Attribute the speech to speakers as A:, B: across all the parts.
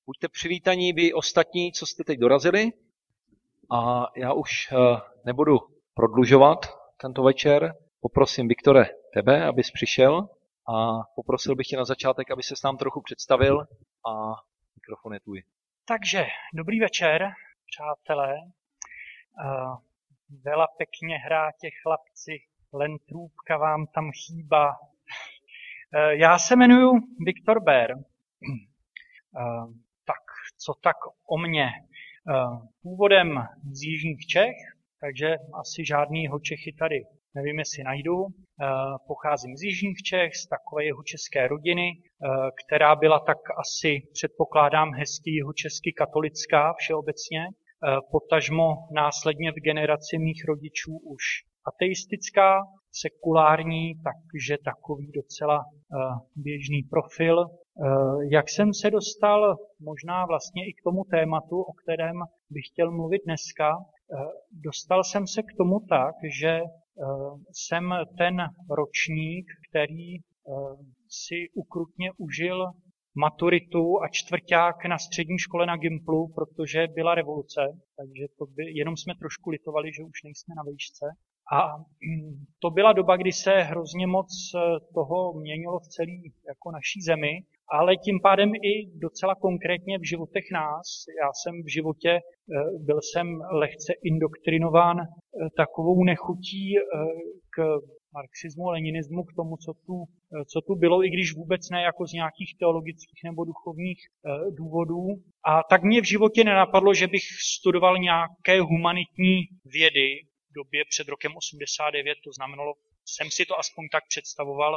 A: Buďte přivítaní vy ostatní, co jste teď dorazili. A já už nebudu prodlužovat tento večer. Poprosím, Viktore, tebe, abys přišel a poprosil bych tě na začátek, aby ses nám trochu představil a mikrofon je tvůj.
B: Takže, dobrý večer, přátelé. Vela pěkně hrátě chlapci, len trůbka vám tam chýba. Já se jmenuji Viktor Bér. Tak, co tak o mně? Původem z jižních Čech, takže asi žádnýho Čechy tady nevím, jestli najdu. Pocházím z jižních Čech, z takové jihočeské rodiny, která byla tak asi, předpokládám, hezky jihočesky katolická všeobecně. Potažmo následně v generaci mých rodičů už ateistická, sekulární, takže takový docela běžný profil. Jak jsem se dostal možná vlastně i k tomu tématu, o kterém bych chtěl mluvit dneska, dostal jsem se k tomu tak, že jsem ten ročník, který si ukrutně užil maturitu a čtvrťák na střední škole na Gimplu, protože byla revoluce, takže jenom jsme trošku litovali, že už nejsme na výšce. A to byla doba, kdy se hrozně moc toho měnilo v celé jako naší zemi, ale tím pádem i docela konkrétně v životech nás. Já jsem v životě, byl jsem lehce indoktrinován takovou nechutí k marxismu, leninismu, k tomu, co tu bylo, i když vůbec ne jako z nějakých teologických nebo duchovních důvodů. A tak mě v životě nenapadlo, že bych studoval nějaké humanitní vědy v době před rokem 89, to znamenalo, jsem si to aspoň tak představoval,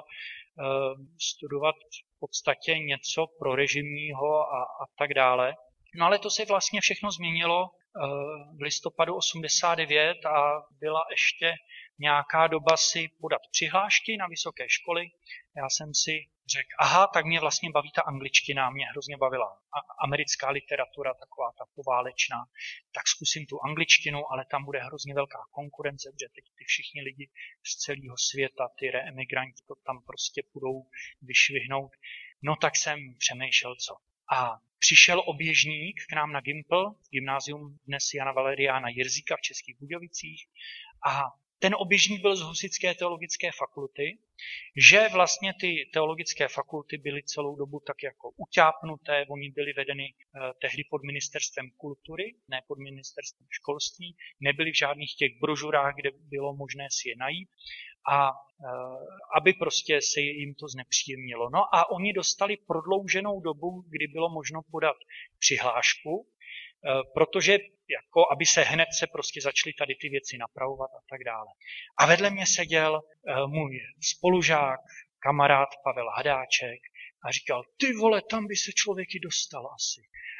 B: studovat v podstatě něco prorežimního a tak dále. No ale to se vlastně všechno změnilo v listopadu 89 a byla ještě nějaká doba si podat přihlášky na vysoké školy. Já jsem si řekl, aha, tak mě vlastně baví ta angličtina, mě hrozně bavila americká literatura, taková ta poválečná, tak zkusím tu angličtinu, ale tam bude hrozně velká konkurence, protože teď ty všichni lidi z celého světa, ty reemigranti, to tam prostě budou vyšvihnout. No tak jsem přemýšlel, co. A přišel oběžník k nám na Gimpl, gymnázium dnes Jana Valeriána Jirzíka v Českých Budějovicích, a ten oběžník byl z Husitské teologické fakulty, že vlastně ty teologické fakulty byly celou dobu tak jako utápnuté, oni byly vedeny tehdy pod ministerstvem kultury, ne pod ministerstvem školství, nebyly v žádných těch brožurách, kde bylo možné si je najít, a aby prostě se jim to znepříjemnilo. No a oni dostali prodlouženou dobu, kdy bylo možno podat přihlášku, protože jako aby se hned se prostě začaly tady ty věci napravovat a tak dále. A vedle mě seděl můj spolužák, kamarád Pavel Hadáček a říkal, ty vole, tam by se člověk i dostal asi.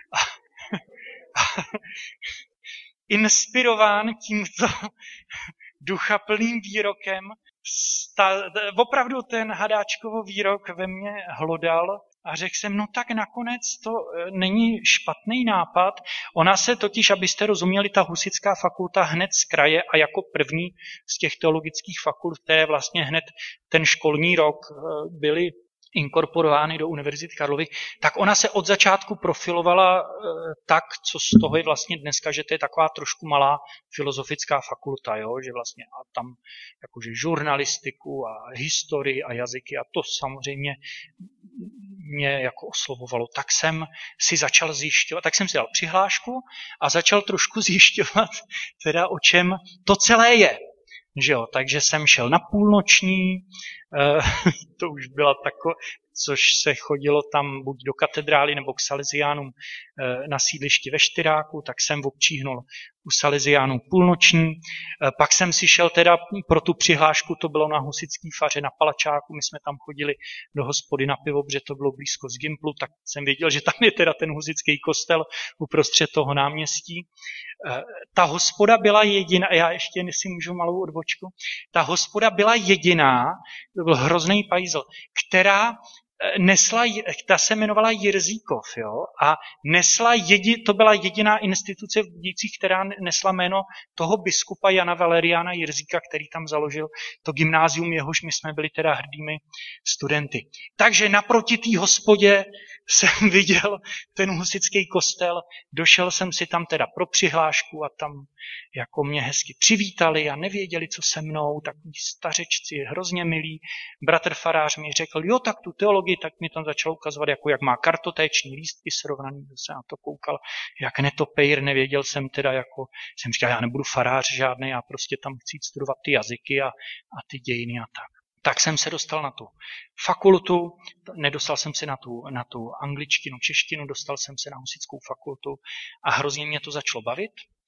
B: Inspirován tímto duchaplným výrokem, opravdu ten Hadáčkovo výrok ve mně hlodal a řekl jsem, no tak nakonec to není špatný nápad. Ona se totiž, abyste rozuměli, ta Husitská fakulta hned z kraje a jako první z těch teologických fakult, které vlastně hned ten školní rok byly inkorporovány do Univerzity Karlovy, tak ona se od začátku profilovala tak, co z toho je vlastně dneska, že to je taková trošku malá filozofická fakulta, jo? Že vlastně a tam jakože žurnalistiku a historii a jazyky a to samozřejmě mě jako oslovovalo. Tak jsem si začal zjišťovat, tak jsem si dal přihlášku a začal trošku zjišťovat teda o čem to celé je. Že jo, takže jsem šel na půlnoční, to už byla takové, což se chodilo tam buď do katedrály nebo k Salesiánům na sídlišti ve Štyráku, tak jsem občíhnul u Salesiánů půlnoční. Pak jsem si šel teda pro tu přihlášku, to bylo na Husitský faře na Palačáku, my jsme tam chodili do hospody na pivo, protože to bylo blízko z Gimplu, tak jsem věděl, že tam je teda ten husitský kostel uprostřed toho náměstí. Ta hospoda byla jediná, já ještě si můžu malou odbočku, ta hospoda byla jediná, to byl hrozný pajzl, která nesla, ta se jmenovala Jirzíkov, jo, a nesla to byla jediná instituce v Budějcích, která nesla jméno toho biskupa Jana Valeriána Jirzíka, který tam založil to gymnázium, jehož my jsme byli teda hrdými studenty. Takže naproti té hospodě jsem viděl ten husitský kostel, došel jsem si tam teda pro přihlášku a tam jako mě hezky přivítali a nevěděli, co se mnou, takový stařečci, hrozně milí. Bratr farář mi řekl, jo, tak tu teologii, tak mi tam začal ukazovat, jako jak má kartotéční lístky srovnaný, se na to koukal, jak netopejr, nevěděl jsem teda, jako jsem říkal, já nebudu farář žádný, já prostě tam chci studovat ty jazyky a ty dějiny a tak. Tak jsem se dostal na tu fakultu, nedostal jsem se na tu angličtinu, češtinu, dostal jsem se na husitskou fakultu a hrozně mě to začalo bavit.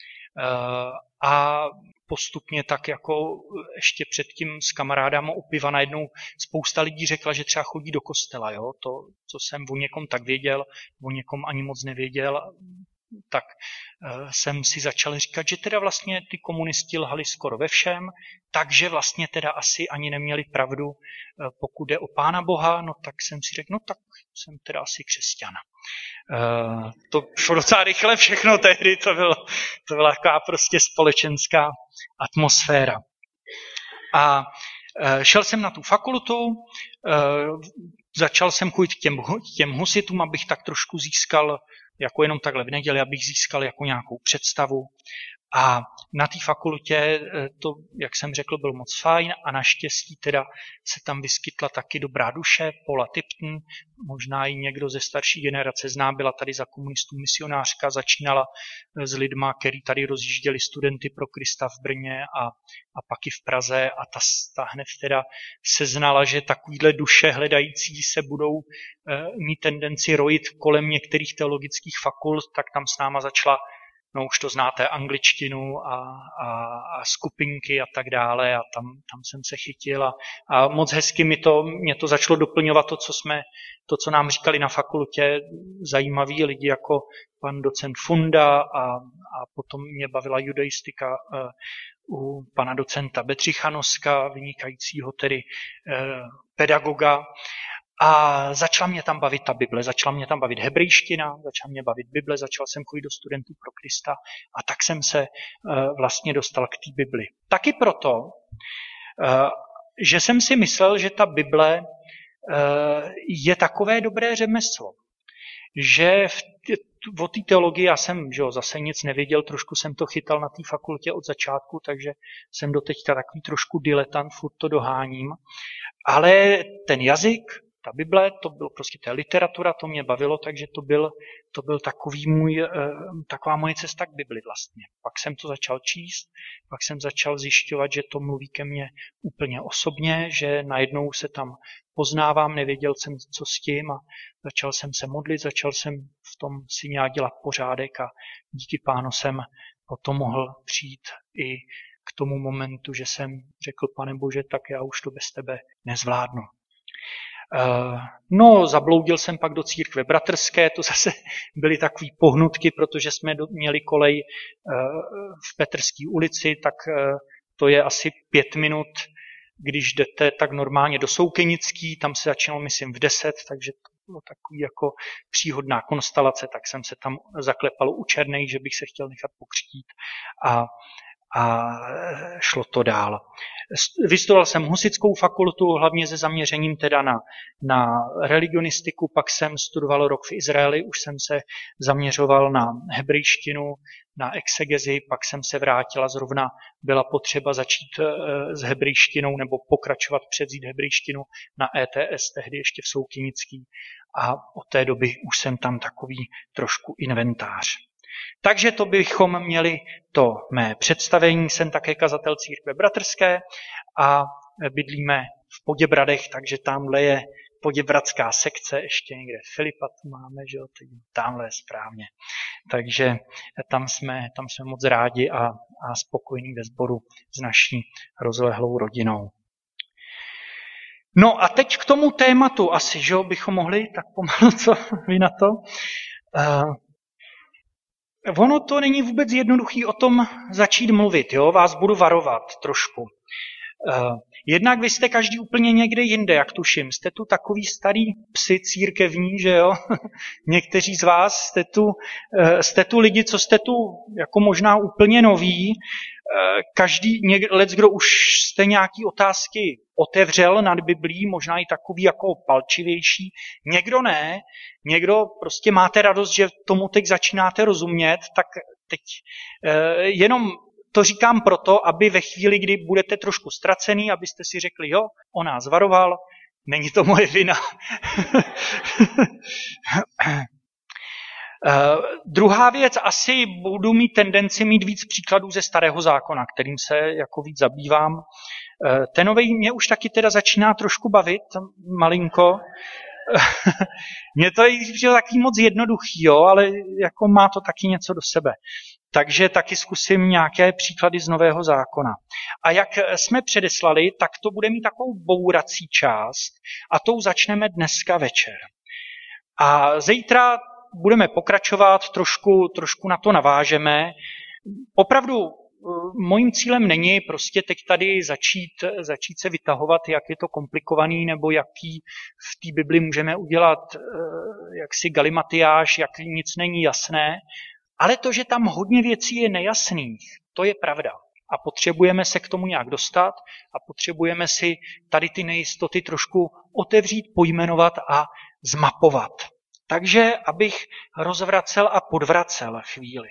B: A postupně tak jako ještě předtím s kamarádama u piva najednou spousta lidí řekla, že třeba chodí do kostela. Jo? To, co jsem o někom tak věděl, o někom ani moc nevěděl, tak jsem si začal říkat, že teda vlastně ty komunisti lhali skoro ve všem, takže vlastně teda asi ani neměli pravdu, pokud jde o Pána Boha, no tak jsem si řekl, no tak jsem teda asi křesťan. To šlo docela rychle všechno tehdy, to byla taková prostě společenská atmosféra. A šel jsem na tu fakultu, začal jsem chodit k těm husitům, abych tak trošku získal, jako jenom takhle v neděli, abych získal jako nějakou představu. A na té fakultě to, jak jsem řekl, bylo moc fajn a naštěstí teda se tam vyskytla taky dobrá duše, Paula Tipton, možná i někdo ze starší generace zná, byla tady za komunistů misionářka, začínala s lidma, který tady rozjížděli studenty pro Krista v Brně a pak i v Praze a ta hned teda seznala, že takovýhle duše hledající se budou mít tendenci rojit kolem některých teologických fakult, tak tam s náma začala, no už to znáte, angličtinu a skupinky a tak dále a tam jsem se chytil a moc hezky mě to začalo doplňovat to, co nám říkali na fakultě, zajímaví lidi jako pan docent Funda a potom mě bavila judaistika u pana docenta Bedřichanoska, vynikajícího tedy pedagoga. A začala mě tam bavit ta Bible, začala mě tam bavit hebrejština, začala mě bavit Bible, začal jsem chodit do studentů pro Krista a tak jsem se vlastně dostal k té Bibli. Taky proto, že jsem si myslel, že ta Bible je takové dobré řemeslo, že o té teologii já jsem zase nic nevěděl, trošku jsem to chytal na té fakultě od začátku, takže jsem doteďka takový trošku diletant, furt to doháním, ale ten jazyk, ta Bible, to bylo prostě ta literatura, to mě bavilo, takže to byl taková moje cesta k Bibli vlastně. Pak jsem to začal číst, pak jsem začal zjišťovat, že to mluví ke mně úplně osobně, že najednou se tam poznávám, nevěděl jsem, co s tím a začal jsem se modlit, začal jsem v tom si nějak dělat pořádek a díky Pánu jsem potom mohl přijít i k tomu momentu, že jsem řekl, Pane Bože, tak já už to bez tebe nezvládnu. No, zabloudil jsem pak do církve bratrské, to zase byly takové pohnutky, protože jsme měli kolej v Petrské ulici, tak to je asi 5 minut, když jdete tak normálně do Soukenický, tam se začínalo, myslím, v 10, takže to bylo takový jako příhodná konstelace, tak jsem se tam zaklepal u Černej, že bych se chtěl nechat pokřtít a šlo to dál. Vystudoval jsem husitskou fakultu, hlavně se zaměřením teda na religionistiku, pak jsem studoval rok v Izraeli, už jsem se zaměřoval na hebrejštinu, na exegezi, pak jsem se vrátila, zrovna byla potřeba začít s hebrejštinou nebo pokračovat, převzít hebrejštinu na ETS, tehdy ještě v Soukinický a od té doby už jsem tam takový trošku inventář. Takže to bychom měli to mé představení. Jsem také kazatel církve bratrské a bydlíme v Poděbradech, takže tamhle je poděbradská sekce, ještě někde Filipa tu máme, že jo, teď tamhle je správně. Takže tam jsme moc rádi a spokojení ve sboru s naší rozlehlou rodinou. No a teď k tomu tématu asi, že jo, bychom mohli tak pomalu, co vy na to? Ono to není vůbec jednoduchý o tom začít mluvit, jo? Vás budu varovat trošku. Jednak vy jste každý úplně někde jinde, jak tuším. Jste tu takový starý psi církevní, že jo? Někteří z vás jste tu lidi, co jste tu jako možná úplně noví. Kdo už jste nějaký otázky otevřel nad Biblií, možná i takový jako palčivější. Někdo ne, někdo prostě máte radost, že tomu teď začínáte rozumět, tak teď jenom to říkám proto, aby ve chvíli, kdy budete trošku ztracený, abyste si řekli, jo, on nás varoval, není to moje vina. Druhá věc, asi budu mít tendenci mít víc příkladů ze Starého zákona, kterým se jako víc zabývám. Ten novej mě už taky teda začíná trošku bavit, malinko. Mně to je takový moc jednoduchý, jo, ale jako má to taky něco do sebe. Takže taky zkusím nějaké příklady z Nového zákona. A jak jsme předeslali, tak to bude mít takovou bourací část a tou začneme dneska večer. A zítra budeme pokračovat, trošku na to navážeme. Opravdu mojím cílem není prostě teď tady začít se vytahovat, jak je to komplikovaný, nebo jaký v té Bibli můžeme udělat jaksi galimatiáš, jak nic není jasné. Ale to, že tam hodně věcí je nejasných, to je pravda. A potřebujeme se k tomu nějak dostat a potřebujeme si tady ty nejistoty trošku otevřít, pojmenovat a zmapovat. Takže abych rozvracel a podvracel chvíli.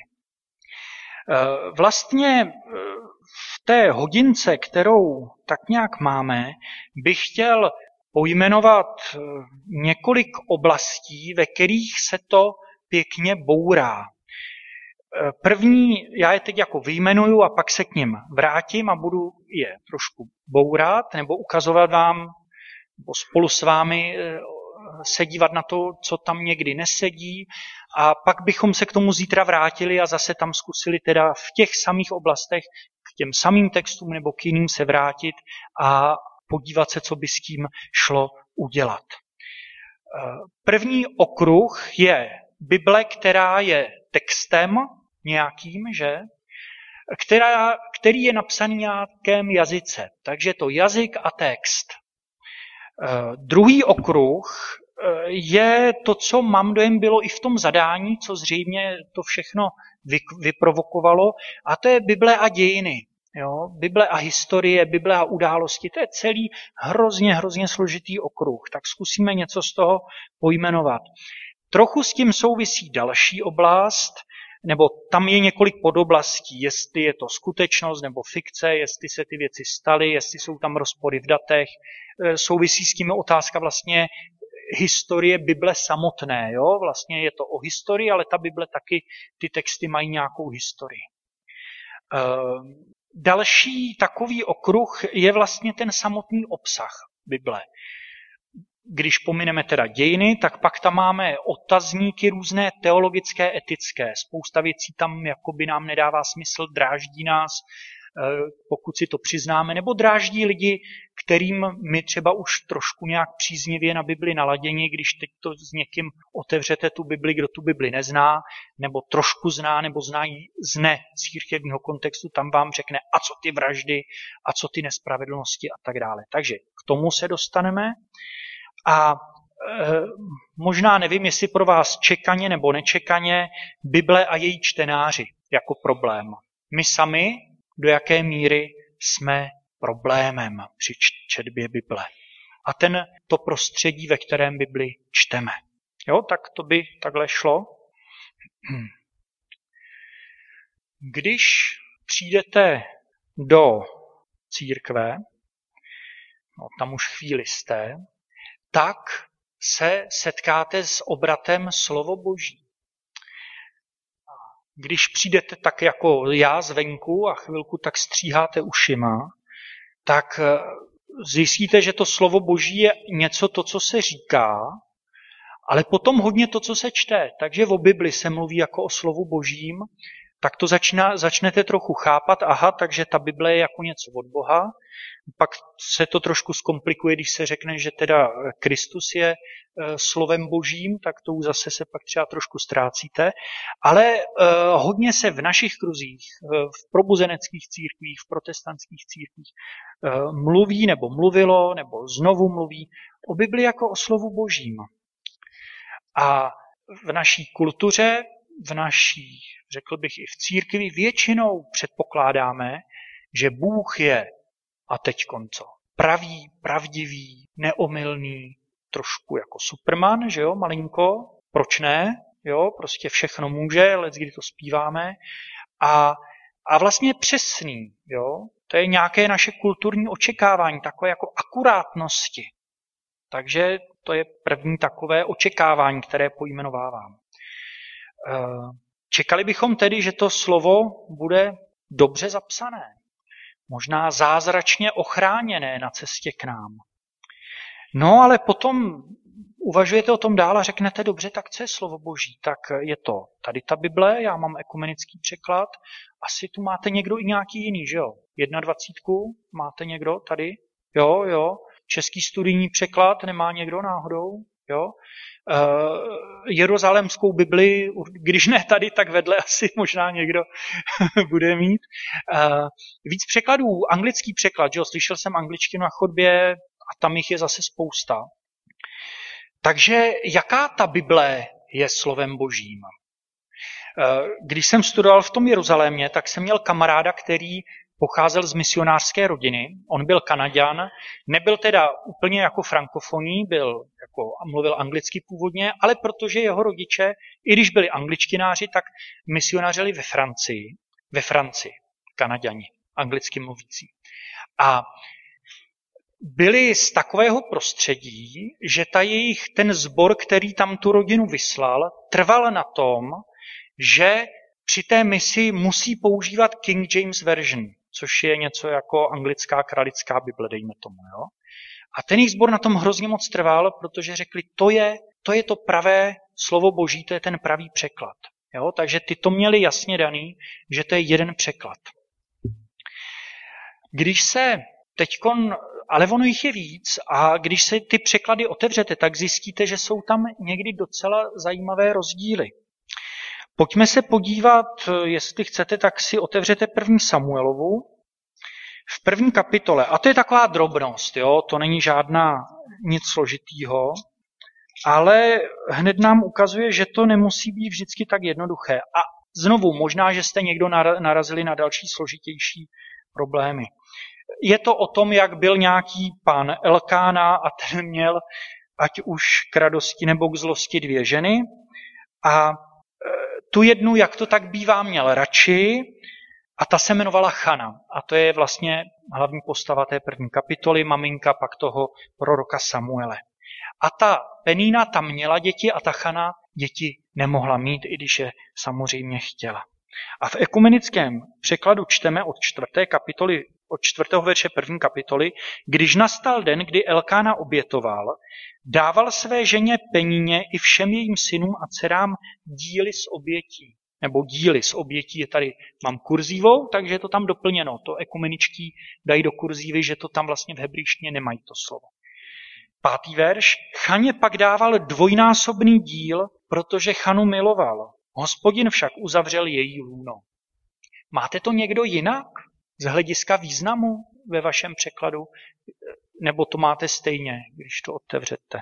B: Vlastně v té hodince, kterou tak nějak máme, bych chtěl pojmenovat několik oblastí, ve kterých se to pěkně bourá. První, já je teď jako vyjmenuju a pak se k nim vrátím a budu je trošku bourat nebo ukazovat vám, nebo spolu s vámi se dívat na to, co tam někdy nesedí a pak bychom se k tomu zítra vrátili a zase tam zkusili teda v těch samých oblastech k těm samým textům nebo k jiným se vrátit a podívat se, co by s tím šlo udělat. První okruh je Bible, která je textem nějakým, že? Který je napsaný nějakém jazyce. Takže je to jazyk a text. Druhý okruh je to, co mám dojem bylo i v tom zadání, co zřejmě to všechno vyprovokovalo, a to je Bible a dějiny. Jo? Bible a historie, Bible a události, to je celý hrozně složitý okruh. Tak zkusíme něco z toho pojmenovat. Trochu s tím souvisí další oblast, nebo tam je několik podoblastí, jestli je to skutečnost nebo fikce, jestli se ty věci staly, jestli jsou tam rozpory v datech. Souvisí s tím otázka vlastně historie Bible samotné. Jo? Vlastně je to o historii, ale ta Bible taky, ty texty mají nějakou historii. Další takový okruh je vlastně ten samotný obsah Bible. Když pomineme teda dějiny, tak pak tam máme otazníky různé teologické, etické. Spousta věcí tam jakoby nám nedává smysl, dráždí nás, pokud si to přiznáme, nebo dráždí lidi, kterým my třeba už trošku nějak příznivě na Bibli naladěni, když teď to s někým otevřete tu Bibli, kdo tu Bibli nezná, nebo trošku zná, nebo zná ji z necírkevního kontextu, tam vám řekne, a co ty vraždy, a co ty nespravedlnosti a tak dále. Takže k tomu se dostaneme. A možná nevím, jestli pro vás čekaně nebo nečekaně Bible a její čtenáři jako problém. My sami do jaké míry jsme problémem při četbě Bible. A to prostředí, ve kterém Bibli čteme. Jo, tak to by takhle šlo. Když přijdete do církve, no, tam už chvíli jste, tak se setkáte s obratem slovo Boží. Když přijdete tak jako já zvenku a chvilku tak stříháte ušima, tak zjistíte, že to slovo Boží je něco to, co se říká, ale potom hodně to, co se čte. Takže o Bibli se mluví jako o slovu Božím, tak to začnete trochu chápat, aha, takže ta Bible je jako něco od Boha. Pak se to trošku zkomplikuje, když se řekne, že teda Kristus je slovem Božím, tak to už zase se pak třeba trošku ztrácíte. Ale hodně se v našich kruzích, v probuzeneckých církvích, v protestantských církvích mluví nebo mluvilo, nebo znovu mluví o Bibli jako o slovu Božím. A v naší kultuře, v naší, řekl bych i v církvi, většinou předpokládáme, že Bůh je a teď konco. pravý, pravdivý, neomylný, trošku jako Superman, že jo, malinko, proč ne, jo, prostě všechno může, leckdy to zpíváme a vlastně přesný, jo, to je nějaké naše kulturní očekávání, takové jako akurátnosti. Takže to je první takové očekávání, které pojmenovávám. Čekali bychom tedy, že to slovo bude dobře zapsané, možná zázračně ochráněné na cestě k nám. No ale potom uvažujete o tom dál a řeknete, dobře, tak co je slovo Boží? Tak je to tady ta Bible, já mám ekumenický překlad, asi tu máte někdo i nějaký jiný, že jo? 21 máte někdo tady? Jo. Český studijní překlad nemá někdo náhodou? Jo. Jeruzalémskou Bibli, když ne tady, tak vedle asi možná někdo bude mít. Víc překladů, anglický překlad, že jo? Slyšel jsem angličtinu na chodbě a tam jich je zase spousta. Takže jaká ta Bible je slovem Božím? Když jsem studoval v tom Jeruzalémě, tak jsem měl kamaráda, který pocházel z misionářské rodiny. On byl Kanaďan, nebyl teda úplně jako frankofoní, mluvil anglicky původně, ale protože jeho rodiče, i když byli angličtináři, tak misionařili ve Francii, Kanaďani, anglicky mluvící. A byli z takového prostředí, že ten sbor, který tam tu rodinu vyslal, trval na tom, že při té misi musí používat King James Version, což je něco jako anglická kralická Bible, dejme tomu. Jo? A ten jejich sbor na tom hrozně moc trval, protože řekli, to je to pravé slovo Boží, to je ten pravý překlad. Jo? Takže ty to měli jasně daný, že to je jeden překlad. Když se ale ono jich je víc a když se ty překlady otevřete, tak zjistíte, že jsou tam někdy docela zajímavé rozdíly. Pojďme se podívat, jestli chcete, tak si otevřete 1. Samuelovu v 1. kapitole. A to je taková drobnost, jo? To není nic složitýho, ale hned nám ukazuje, že to nemusí být vždycky tak jednoduché. A znovu, možná, že jste někdo narazili na další složitější problémy. Je to o tom, jak byl nějaký pán Elkána a ten měl, ať už k radosti nebo k zlosti, 2 ženy. A tu jednu, jak to tak bývá, měl radši a ta se jmenovala Chana. A to je vlastně hlavní postava té 1. kapitoly, maminka pak toho proroka Samuele. A ta Penína tam měla děti a ta Chana děti nemohla mít, i když je samozřejmě chtěla. A v ekumenickém překladu čteme od 4. kapitoly, od 4. verše 1. kapitoly, když nastal den, kdy Elkána obětoval, dával své ženě Peníně i všem jejím synům a dcerám díly z obětí. Nebo díly z obětí je tady, mám kurzívou, takže je to tam doplněno. To ekumeničtí dají do kurzívy, že to tam vlastně v hebrejštině nemají to slovo. 5. verš. Chaně pak dával dvojnásobný díl, protože Chanu miloval. Hospodin však uzavřel její lůno. Máte to někdo jinak z hlediska významu ve vašem překladu? Nebo to máte stejně, když to otevřete?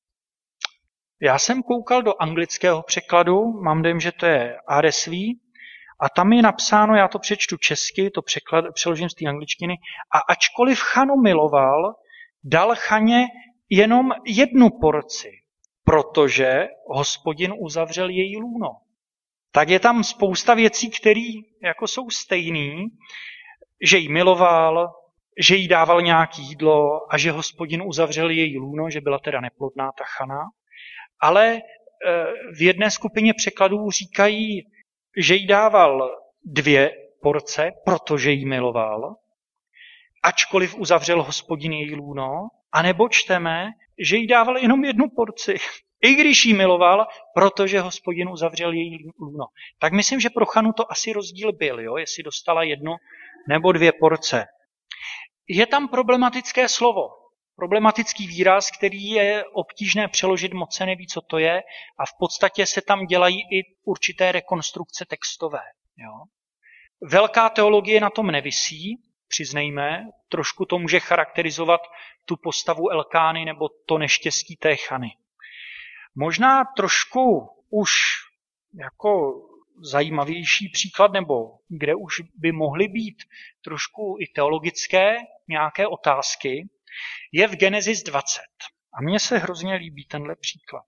B: Já jsem koukal do anglického překladu, mám dojem, že to je RSV, a tam je napsáno, já to přečtu česky, to přeložím z té angličtiny, a ačkoliv Chanu miloval, dal Chaně jenom 1 porci, protože Hospodin uzavřel její lůno. Tak je tam spousta věcí, které jako jsou stejný, že jí miloval, že jí dával nějaké jídlo a že Hospodin uzavřel její lůno, že byla teda neplodná ta Chana. Ale v jedné skupině překladů říkají, že jí dával 2 porce, protože jí miloval, ačkoliv uzavřel Hospodin její lůno, anebo čteme, že jí dával jenom 1 porci, i když jí miloval, protože Hospodin uzavřel její lůno. Tak myslím, že pro Chanu to asi rozdíl byl, jo? Jestli dostala 1 nebo 2 porce. Je tam problematické slovo, problematický výraz, který je obtížné přeložit, moc se neví, co to je, a v podstatě se tam dělají i určité rekonstrukce textové. Jo? Velká teologie na tom nevisí, přiznejme, trošku to může charakterizovat tu postavu Elkány nebo to neštěstí té Chany. Možná trošku už jako zajímavější příklad, nebo kde už by mohly být trošku i teologické nějaké otázky, je v Genesis 20. A mně se hrozně líbí tenhle příklad.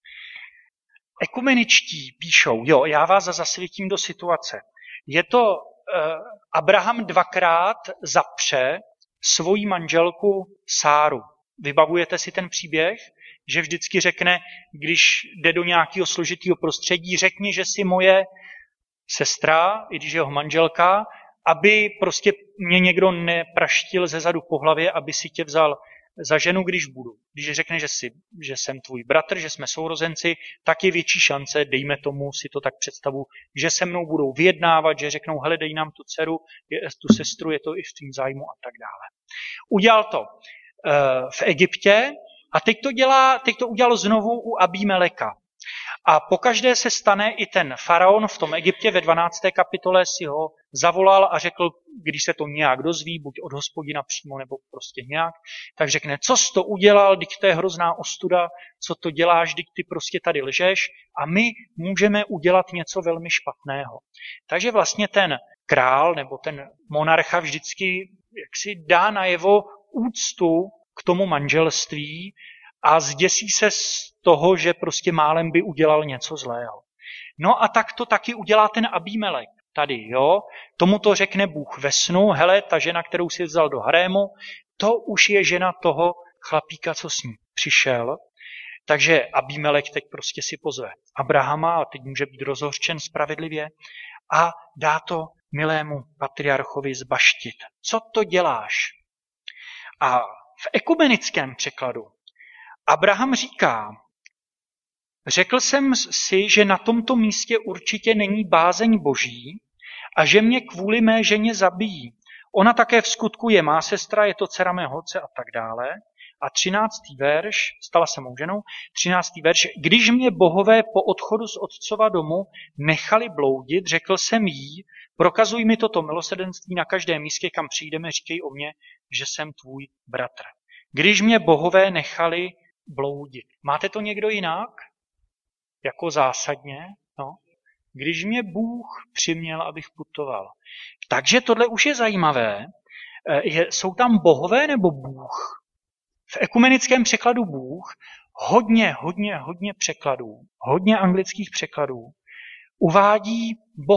B: Ekumeničtí píšou, já vás zasvětím do situace. Je to Abraham dvakrát zapře svoji manželku Sáru. Vybavujete si ten příběh? Že vždycky řekne, když jde do nějakého složitého prostředí, řekni, že jsi moje sestra, i když je jeho manželka, aby prostě mě někdo nepraštil zezadu po hlavě, aby si tě vzal za ženu, když budu. Když řekne, že jsem tvůj bratr, že jsme sourozenci, tak je větší šance, dejme tomu, si to tak představu, že se mnou budou vyjednávat, že řeknou, hele, dej nám tu dceru, tu sestru, je to i v tvým zájmu a tak dále. Udělal to v Egyptě a teď to udělal znovu u Abímeleka. A pokaždé se stane i ten faraon v tom Egyptě ve 12. kapitole si ho zavolal a řekl, když se to nějak dozví, buď od Hospodina přímo nebo prostě nějak, tak řekne, co jsi to udělal, teď to je hrozná ostuda, co to děláš, teď ty prostě tady lžeš a my můžeme udělat něco velmi špatného. Takže vlastně ten král nebo ten monarcha vždycky jaksi dá najevo úctu k tomu manželství a zděsí se z toho, že prostě málem by udělal něco zlého. No a tak to taky udělá ten Abímelek tady, Tomu to řekne Bůh ve snu, hele, ta žena, kterou si vzal do harému, to už je žena toho chlapíka, co s ní přišel. Takže Abímelek teď prostě si pozve Abrahama a teď může být rozhořčen spravedlivě a dá to milému patriarchovi zbaštit. Co to děláš? A v ekumenickém překladu Abraham říká, řekl jsem si, že na tomto místě určitě není bázeň boží a že mě kvůli mé ženě zabijí. Ona také v skutku je má sestra, je to dcera mého otce a tak dále. A 13. verš, stala se mou ženou, 13. verš, když mě bohové po odchodu z otcova domu nechali bloudit, řekl jsem jí, prokazuj mi toto milosrdenství na každém místě, kam přijdeme, říkej o mně, že jsem tvůj bratr. Když mě bohové nechali bloudit. Máte to někdo jinak? Jako zásadně? No. Když mě Bůh přiměl, abych putoval. Takže tohle už je zajímavé. Jsou tam bohové nebo Bůh? V ekumenickém překladu Bůh hodně překladů, hodně anglických překladů uvádí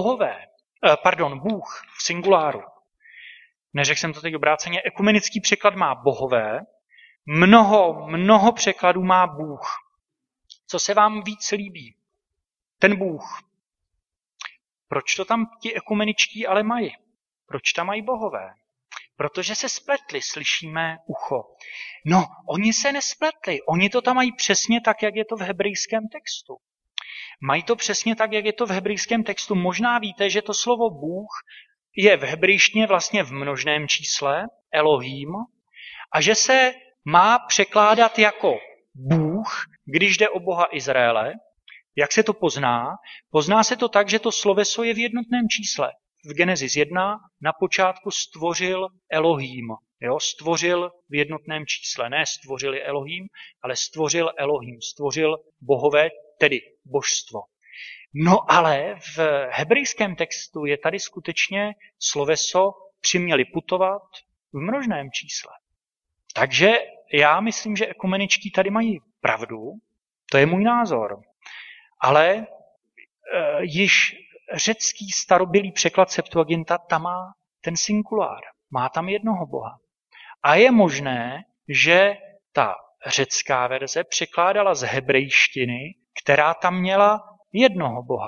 B: Bůh v singuláru. Neřekl jsem to teď obráceně. Ekumenický překlad má bohové, mnoho překladů má Bůh. Co se vám víc líbí? Ten Bůh. Proč to tam ti ekumeničtí ale mají? Proč tam mají bohové? Protože se spletli, slyšíme ucho. No, oni se nespletli. Oni to tam mají přesně tak, jak je to v hebrejském textu. Mají to přesně tak, jak je to v hebrejském textu. Možná víte, že to slovo Bůh je v hebrejštině vlastně v množném čísle, Elohim, a že se má překládat jako Bůh, když jde o Boha Izraele. Jak se to pozná? Pozná se to tak, že to sloveso je v jednotném čísle. V Genesis 1 na počátku stvořil Elohim. Stvořil v jednotném čísle. Ne stvořili Elohim, ale stvořil Elohim. Stvořil bohové, tedy božstvo. No ale v hebrejském textu je tady skutečně sloveso přiměli putovat v množném čísle. Takže já myslím, že ekumeničtí tady mají pravdu. To je můj názor. Ale již řecký starobylý překlad Septuaginta tam má ten singulár. Má tam jednoho boha. A je možné, že ta řecká verze překládala z hebrejštiny, která tam měla jednoho boha.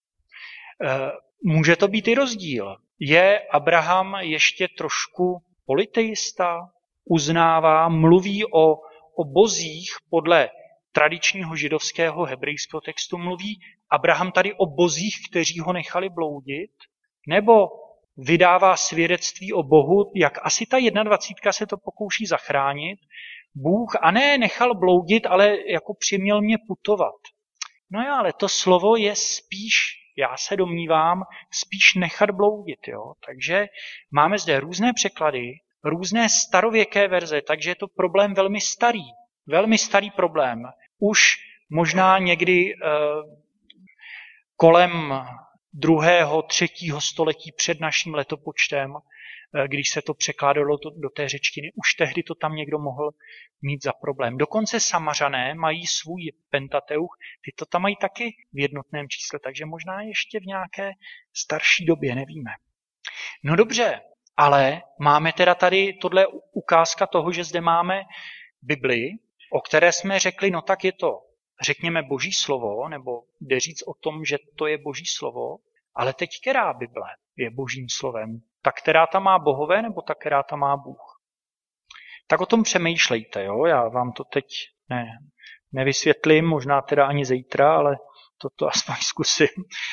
B: Může to být i rozdíl. Je Abraham ještě trošku polyteista? Uznává, mluví o bozích podle tradičního židovského hebrejského textu, mluví Abraham tady o bozích, kteří ho nechali bloudit? Nebo vydává svědectví o Bohu, jak asi ta 21 se to pokouší zachránit? Bůh, a ne nechal bloudit, ale jako přiměl mě putovat. No jo, ale to slovo je spíš, já se domnívám, spíš nechat bloudit. Takže máme zde různé překlady, různé starověké verze, takže je to problém velmi starý problém. Už možná někdy kolem 2., 3. století před naším letopočtem když se to překládalo do té řečtiny. Už tehdy to tam někdo mohl mít za problém. Dokonce Samařané mají svůj Pentateuch, ty to tam mají taky v jednotném čísle, takže možná ještě v nějaké starší době, nevíme. No dobře, ale máme teda tady tohle ukázka toho, že zde máme Bibli, o které jsme řekli, no tak je to, řekněme, Boží slovo, nebo jde říct o tom, že to je Boží slovo, ale teď která Bible je Božím slovem? Ta, která tam má bohové, nebo ta, která tam má Bůh? Tak o tom přemýšlejte, jo? Já vám to teď nevysvětlím, možná teda ani zítra, ale to aspoň zkusím.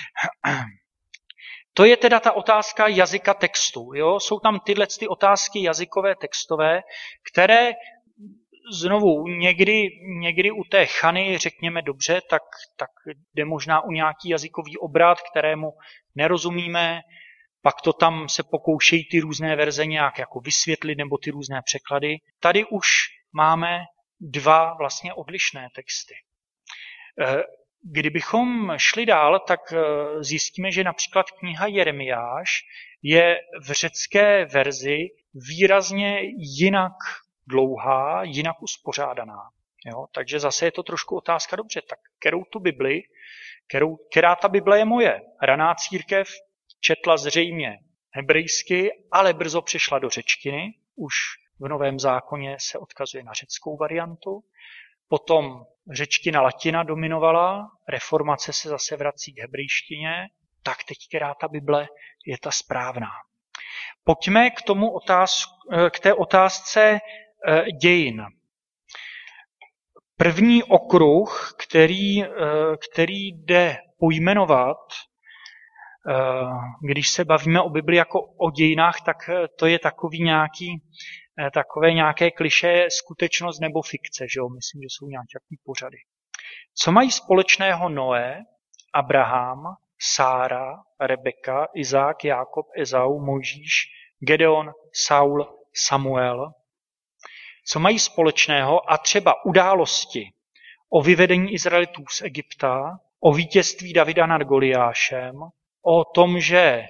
B: To je teda ta otázka jazyka textu. Jo? Jsou tam tyhle ty otázky jazykové, textové, které znovu někdy u té Chany řekněme dobře, tak jde možná o nějaký jazykový obrat, kterému nerozumíme, pak to tam se pokoušejí ty různé verze nějak jako vysvětlit nebo ty různé překlady. Tady už máme dva vlastně odlišné texty. Kdybychom šli dál, tak zjistíme, že například kniha Jeremiáš je v řecké verzi výrazně jinak dlouhá, jinak uspořádaná. Jo? Takže zase je to trošku otázka, dobře, tak kterou tu Bibli, která ta Bible je moje? Raná církev četla zřejmě hebrejsky, ale brzo přešla do řečtiny, už v Novém zákoně se odkazuje na řeckou variantu. Potom řečtina latina dominovala, reformace se zase vrací k hebrejštině, tak teď která ta Bible je ta správná. Pojďme k té otázce dějin. První okruh, který jde pojmenovat, když se bavíme o Bibli jako o dějinách, tak to je takové nějaké klišé skutečnost nebo fikce, že jo? Myslím, že jsou nějaké pořady. Co mají společného Noé, Abraham, Sára, Rebeka, Izák, Jákob, Ezau, Mojžíš, Gedeon, Saul, Samuel? Co mají společného a třeba události o vyvedení Izraelitů z Egypta, o vítězství Davida nad Goliášem, o tom, že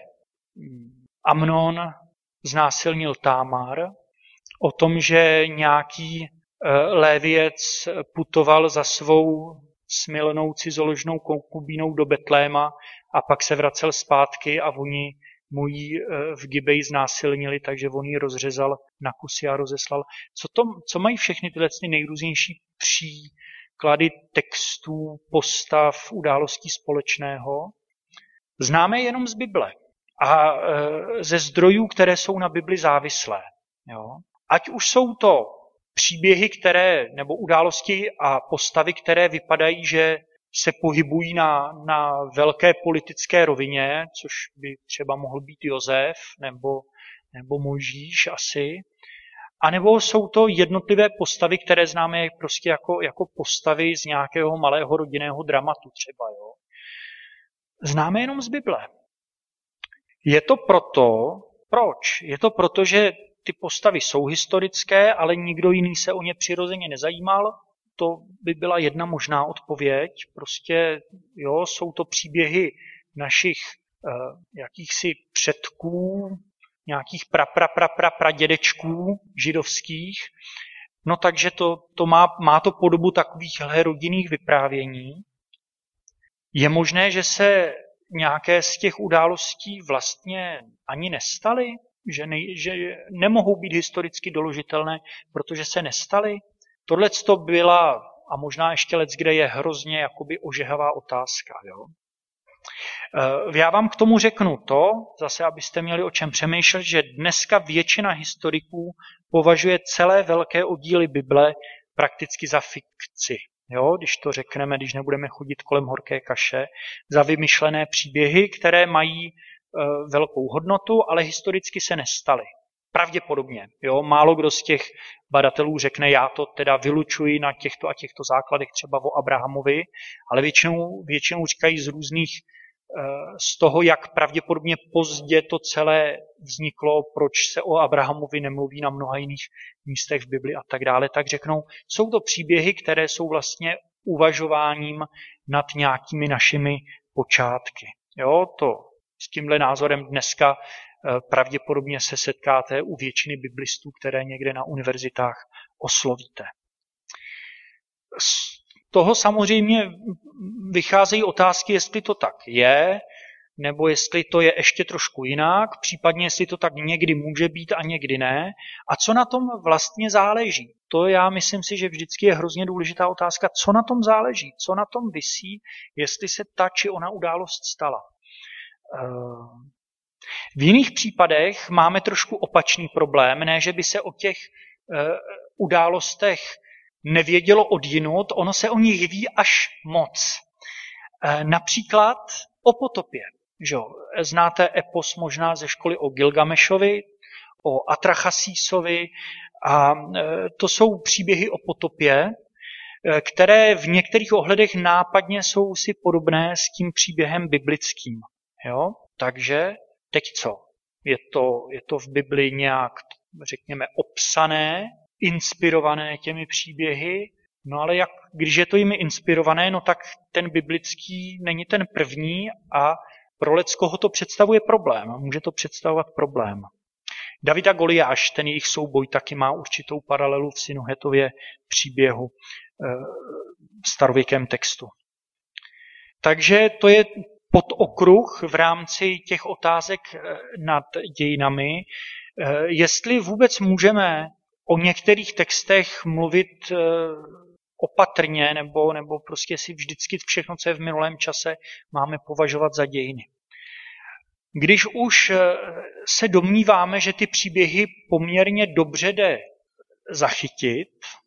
B: Amnon znásilnil Támar, o tom, že nějaký Léviec putoval za svou smilnou cizoložnou konkubínou do Betléma a pak se vracel zpátky a oni mu ji v Gibeji znásilnili, takže on ji rozřezal na kusy a rozeslal. Co mají všechny tyhle nejrůznější příklady textů, postav, událostí společného? Známe jenom z Bible a ze zdrojů, které jsou na Bibli závislé. Jo? Ať už jsou to příběhy, nebo události a postavy, které vypadají, že se pohybují na velké politické rovině, což by třeba mohl být Josef nebo Mojžíš asi. A nebo jsou to jednotlivé postavy, které známe prostě jako postavy z nějakého malého rodinného dramatu třeba. Jo. Známe jenom z Bible. Je to proč? Je to proto, že ty postavy jsou historické, ale nikdo jiný se o ně přirozeně nezajímal. To by byla jedna možná odpověď. Prostě jo, jsou to příběhy našich jakýchsi předků, nějakých pradědečků židovských. No takže to má to podobu takovýchhle rodinných vyprávění. Je možné, že se nějaké z těch událostí vlastně ani nestaly, že nemohou být historicky doložitelné, protože se nestaly. Tohleto byla, a možná ještě leckde je hrozně jakoby ožehavá otázka. Jo? Já vám k tomu řeknu to, zase abyste měli o čem přemýšlet, že dneska většina historiků považuje celé velké oddíly Bible prakticky za fikci. Jo? Když to řekneme, když nebudeme chodit kolem horké kaše, za vymyšlené příběhy, které mají velkou hodnotu, ale historicky se nestaly. Pravděpodobně. Jo? Málo kdo z těch badatelů řekne, já to teda vylučuji na těchto a těchto základech, třeba o Abrahamovi, ale většinou říkají z toho, jak pravděpodobně pozdě to celé vzniklo, proč se o Abrahamovi nemluví na mnoha jiných místech v Bibli a tak dále, tak řeknou, jsou to příběhy, které jsou vlastně uvažováním nad nějakými našimi počátky. Jo, to s tímhle názorem dneska pravděpodobně se setkáte u většiny biblistů, které někde na univerzitách oslovíte. Z toho samozřejmě vycházejí otázky, jestli to tak je, nebo jestli to je ještě trošku jinak, případně jestli to tak někdy může být a někdy ne. A co na tom vlastně záleží? To já myslím si, že vždycky je hrozně důležitá otázka, co na tom záleží, co na tom visí, jestli se ta či ona událost stala. V jiných případech máme trošku opačný problém, ne, že by se o těch událostech nevědělo odjinud, ono se o nich ví až moc. Například o potopě. Že? Znáte epos možná ze školy o Gilgamešovi, o Atrachasísovi a to jsou příběhy o potopě, které v některých ohledech nápadně jsou si podobné s tím příběhem biblickým. Jo? Takže teď co? Je to v Bibli nějak, řekněme, obsané, inspirované těmi příběhy, no ale když je to jimi inspirované, no tak ten biblický není ten první a pro leckoho to představuje problém. Může to představovat problém. David a Goliáš, ten jejich souboj, taky má určitou paralelu v Sinuhetově příběhu v starověkém textu. Takže to je podokruh v rámci těch otázek nad dějinami, jestli vůbec můžeme o některých textech mluvit opatrně, nebo prostě si vždycky všechno, co je v minulém čase, máme považovat za dějiny. Když už se domníváme, že ty příběhy poměrně dobře jde zachytit,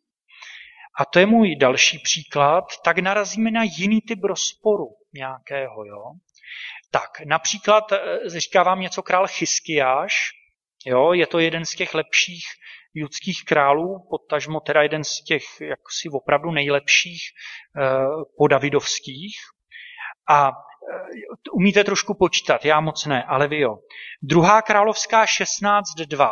B: a to je můj další příklad, tak narazíme na jiný typ rozporu nějakého. Jo? Tak, například říká vám něco král Chyskiáš, jo? Je to jeden z těch lepších judských králů, potažmo teda jeden z těch jaksi opravdu nejlepších podavidovských. A umíte trošku počítat, já moc ne, ale vy jo. 2. královská 16.2.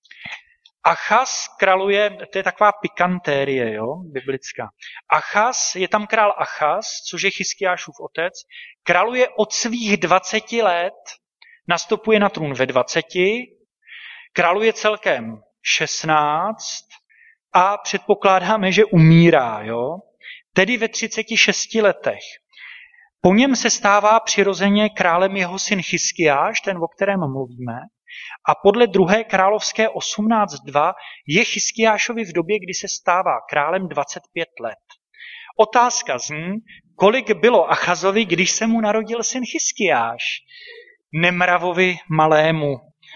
B: Achaz králuje, to je taková pikantérie, jo, biblická. Achaz, je tam král Achaz, což je Chyskiášův otec, králuje od svých 20 let, nastupuje na trůn ve 20, králuje celkem 16 a předpokládáme, že umírá, jo? Tedy ve 36 letech. Po něm se stává přirozeně králem jeho syn Chyskiáš, ten, o kterém mluvíme, a podle 2. královské 18.2 je Chyskiášovi v době, kdy se stává králem 25 let. Otázka zní, kolik bylo Achazovi, když se mu narodil syn Chyskiáš? Nemravovi malému.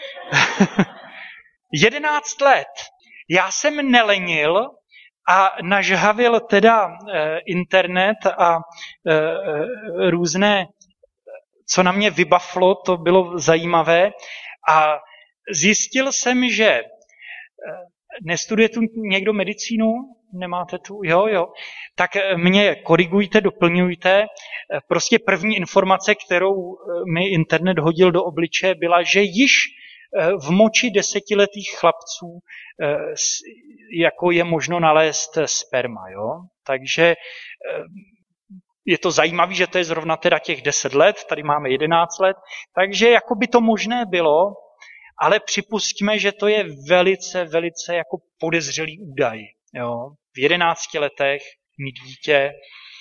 B: 11 let. Já jsem nelenil a nažhavil teda internet a různé, co na mě vybaflo, to bylo zajímavé. A zjistil jsem, že nestuduje tu někdo medicínu, nemáte tu, jo, tak mě korigujte, doplňujte. Prostě první informace, kterou mi internet hodil do obličeje, byla, že již v moči 10letých chlapců jako je možno nalézt sperma. Jo? Takže je to zajímavé, že to je zrovna teda těch 10 let, tady máme 11 let, takže jako by to možné bylo, ale připustíme, že to je velice, velice jako podezřelý údaj. Jo? V 11 letech mít dítě,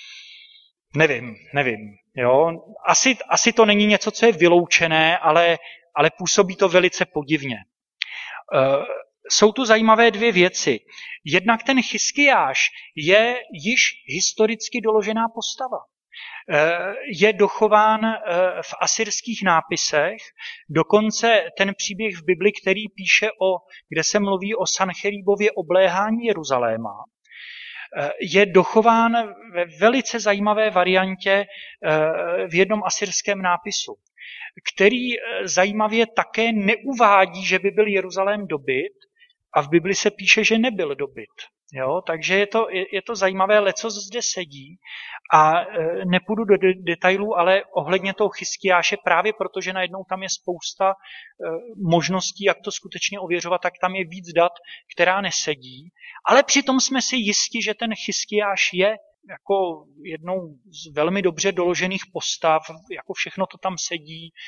B: nevím. Jo? Asi to není něco, co je vyloučené, ale působí to velice podivně. Jsou tu zajímavé dvě věci. Jednak ten Chyskiáš je již historicky doložená postava. Je dochován v asyrských nápisech, dokonce ten příběh v Bibli, který píše kde se mluví o Sancheribově obléhání Jeruzaléma, je dochován ve velice zajímavé variantě v jednom asyrském nápisu, který zajímavě také neuvádí, že by byl Jeruzalém dobyt, a v Bibli se píše, že nebyl dobyt. Jo? Takže je to zajímavé, leco zde sedí a nepůjdu do detailů, ale ohledně toho Chyskiáše, právě protože najednou tam je spousta možností, jak to skutečně ověřovat, tak tam je víc dat, která nesedí, ale přitom jsme si jisti, že ten Chyskiáš je jako jednou z velmi dobře doložených postav, jako všechno to tam sedí,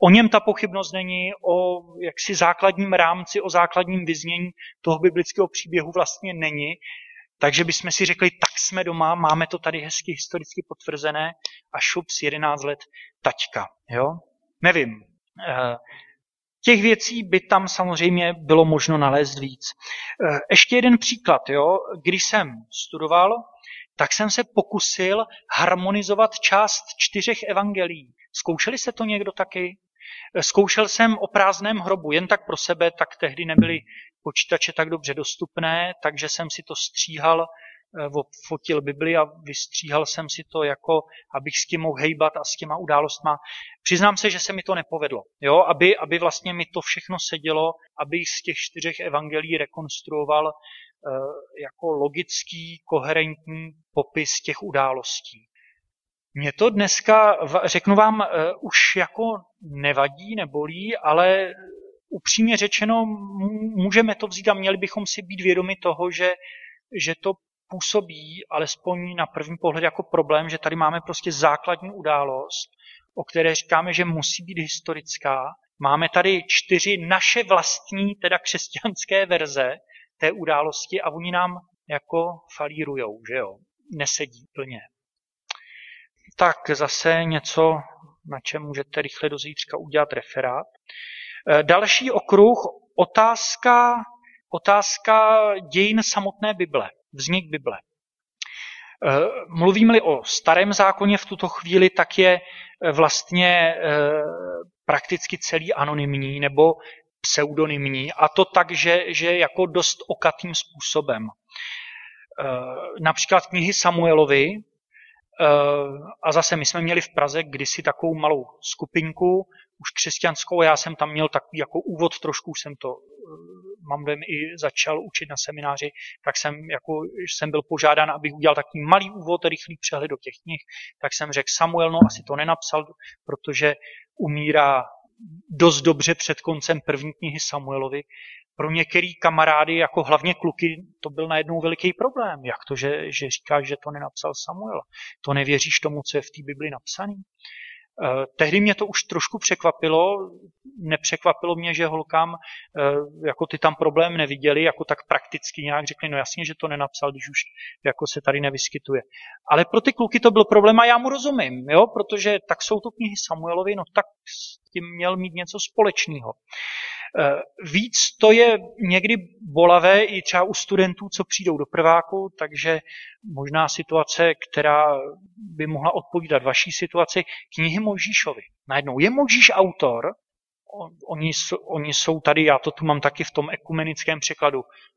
B: O něm ta pochybnost není, o jaksi základním rámci, o základním vyznění toho biblického příběhu vlastně není. Takže bychom si řekli, tak jsme doma, máme to tady hezky historicky potvrzené a šups 11 let taťka. Jo? Nevím. Těch věcí by tam samozřejmě bylo možno nalézt víc. Ještě jeden příklad. Jo? Když jsem studoval, tak jsem se pokusil harmonizovat část 4 evangelií. Zkoušeli se to někdo taky? Zkoušel jsem o prázdném hrobu jen tak pro sebe, tak tehdy nebyly počítače tak dobře dostupné, takže jsem si to stříhal, fotil Bibli a vystříhal jsem si to, jako abych s tím mohl hejbat a s těma událostma. Přiznám se, že se mi to nepovedlo, jo? Aby vlastně mi to všechno sedělo, abych z těch 4 evangelií rekonstruoval jako logický, koherentní popis těch událostí. Mně to dneska, řeknu vám, už jako nevadí, nebolí, ale upřímně řečeno můžeme to vzít a měli bychom si být vědomi toho, že to působí alespoň na první pohled jako problém, že tady máme prostě základní událost, o které říkáme, že musí být historická. Máme tady 4 naše vlastní, teda křesťanské verze té události a oni nám jako falírujou, že jo? Nesedí plně. Tak zase něco, na čem můžete rychle do zítřka udělat referát. Další okruh, otázka dějin samotné Bible, vznik Bible. Mluvím-li o Starém zákoně v tuto chvíli, tak je vlastně prakticky celý anonymní nebo pseudonymní, a to tak, že jako dost okatým způsobem. Například knihy Samuelovy, a zase my jsme měli v Praze kdysi takovou malou skupinku, už křesťanskou, já jsem tam měl takový jako úvod, trošku jsem to, mám dojem, i začal učit na semináři, tak jsem byl požádán, abych udělal takový malý úvod, rychlý přehled do těch knih, tak jsem řekl Samuel, no asi to nenapsal, protože umírá dost dobře před koncem první knihy Samuelovy. Pro některý kamarády, jako hlavně kluky, to byl najednou veliký problém. Jak to, že říkáš, že to nenapsal Samuel? To nevěříš tomu, co je v té Bibli napsaný? Tehdy mě to už trošku překvapilo. Nepřekvapilo mě, že holkám jako ty tam problém neviděli, jako tak prakticky nějak řekli, no jasně, že to nenapsal, když už jako se tady nevyskytuje. Ale pro ty kluky to byl problém a já mu rozumím, jo? Protože tak jsou to knihy Samuelovy, no tak s tím měl mít něco společného. Víc to je někdy bolavé i třeba u studentů, co přijdou do prváku, takže možná situace, která by mohla odpovídat vaší situaci, knihy Mojžíšovi. Najednou je Mojžíš autor, oni jsou tady, já to tu mám taky v tom ekumenickém překladu,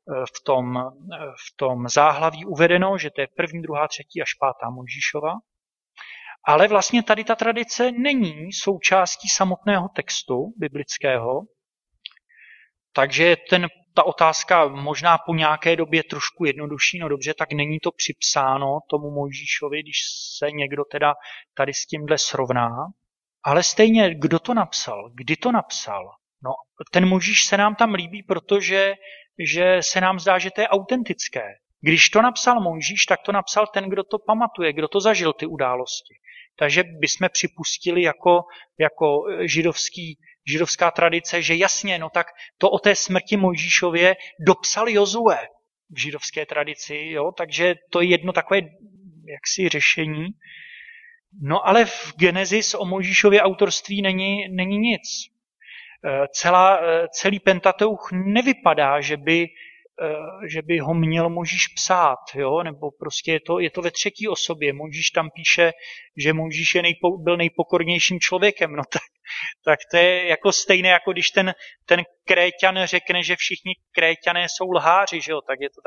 B: v tom záhlaví uvedeno, že to je 1., 2., 3. až 5. Mojžíšova. Ale vlastně tady ta tradice není součástí samotného textu biblického, takže ta otázka možná po nějaké době trošku jednodušší, no dobře, tak není to připsáno tomu Mojžíšovi, když se někdo teda tady s tímhle srovná. Ale stejně, kdo to napsal? Kdy to napsal? No, ten Mojžíš se nám tam líbí, protože že se nám zdá, že to je autentické. Když to napsal Mojžíš, tak to napsal ten, kdo to pamatuje, kdo to zažil, ty události. Takže bychom připustili jako židovská tradice, že jasně, no tak to o té smrti Mojžíšově dopsal Jozue v židovské tradici, jo? Takže to je jedno takové jaksi řešení. No ale v Genesis o Mojžíšově autorství není nic. Celý Pentateuch nevypadá, že by ho měl Mojžíš psát, jo? Nebo prostě je to ve 3. osobě. Mojžíš tam píše, že Mojžíš byl nejpokornějším člověkem. No tak to je jako stejné, jako když ten Kréťan řekne, že všichni Kréťané jsou lháři, že jo? Tak je to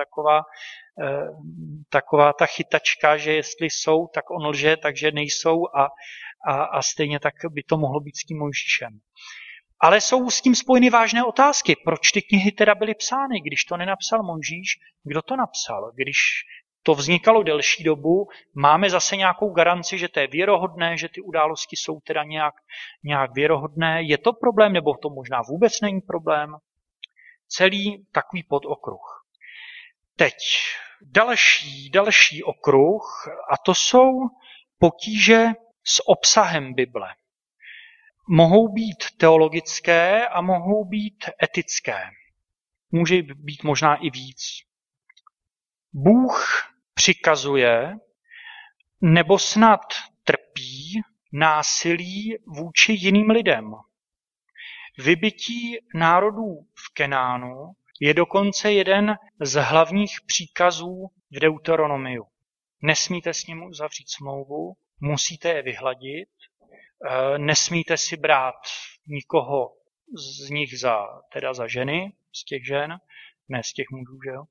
B: taková ta chytačka, že jestli jsou, tak on lže, takže nejsou a stejně tak by to mohlo být s tím Mojžíšem. Ale jsou s tím spojeny vážné otázky. Proč ty knihy teda byly psány? Když to nenapsal Mojžíš, kdo to napsal? Když to vznikalo delší dobu, máme zase nějakou garanci, že to je věrohodné, že ty události jsou teda nějak věrohodné. Je to problém, nebo to možná vůbec není problém? Celý takový podokruh. Teď další okruh, a to jsou potíže s obsahem Bible. mohou být teologické a mohou být etické. Může být možná i víc. Bůh přikazuje nebo snad trpí násilí vůči jiným lidem. Vybití národů v Kenánu je dokonce jeden z hlavních příkazů v Deuteronomiu. Nesmíte s ním uzavřít smlouvu, musíte je vyhladit, nesmíte si brát nikoho z nich za ženy, z těch žen, ne z těch mužů, že jo.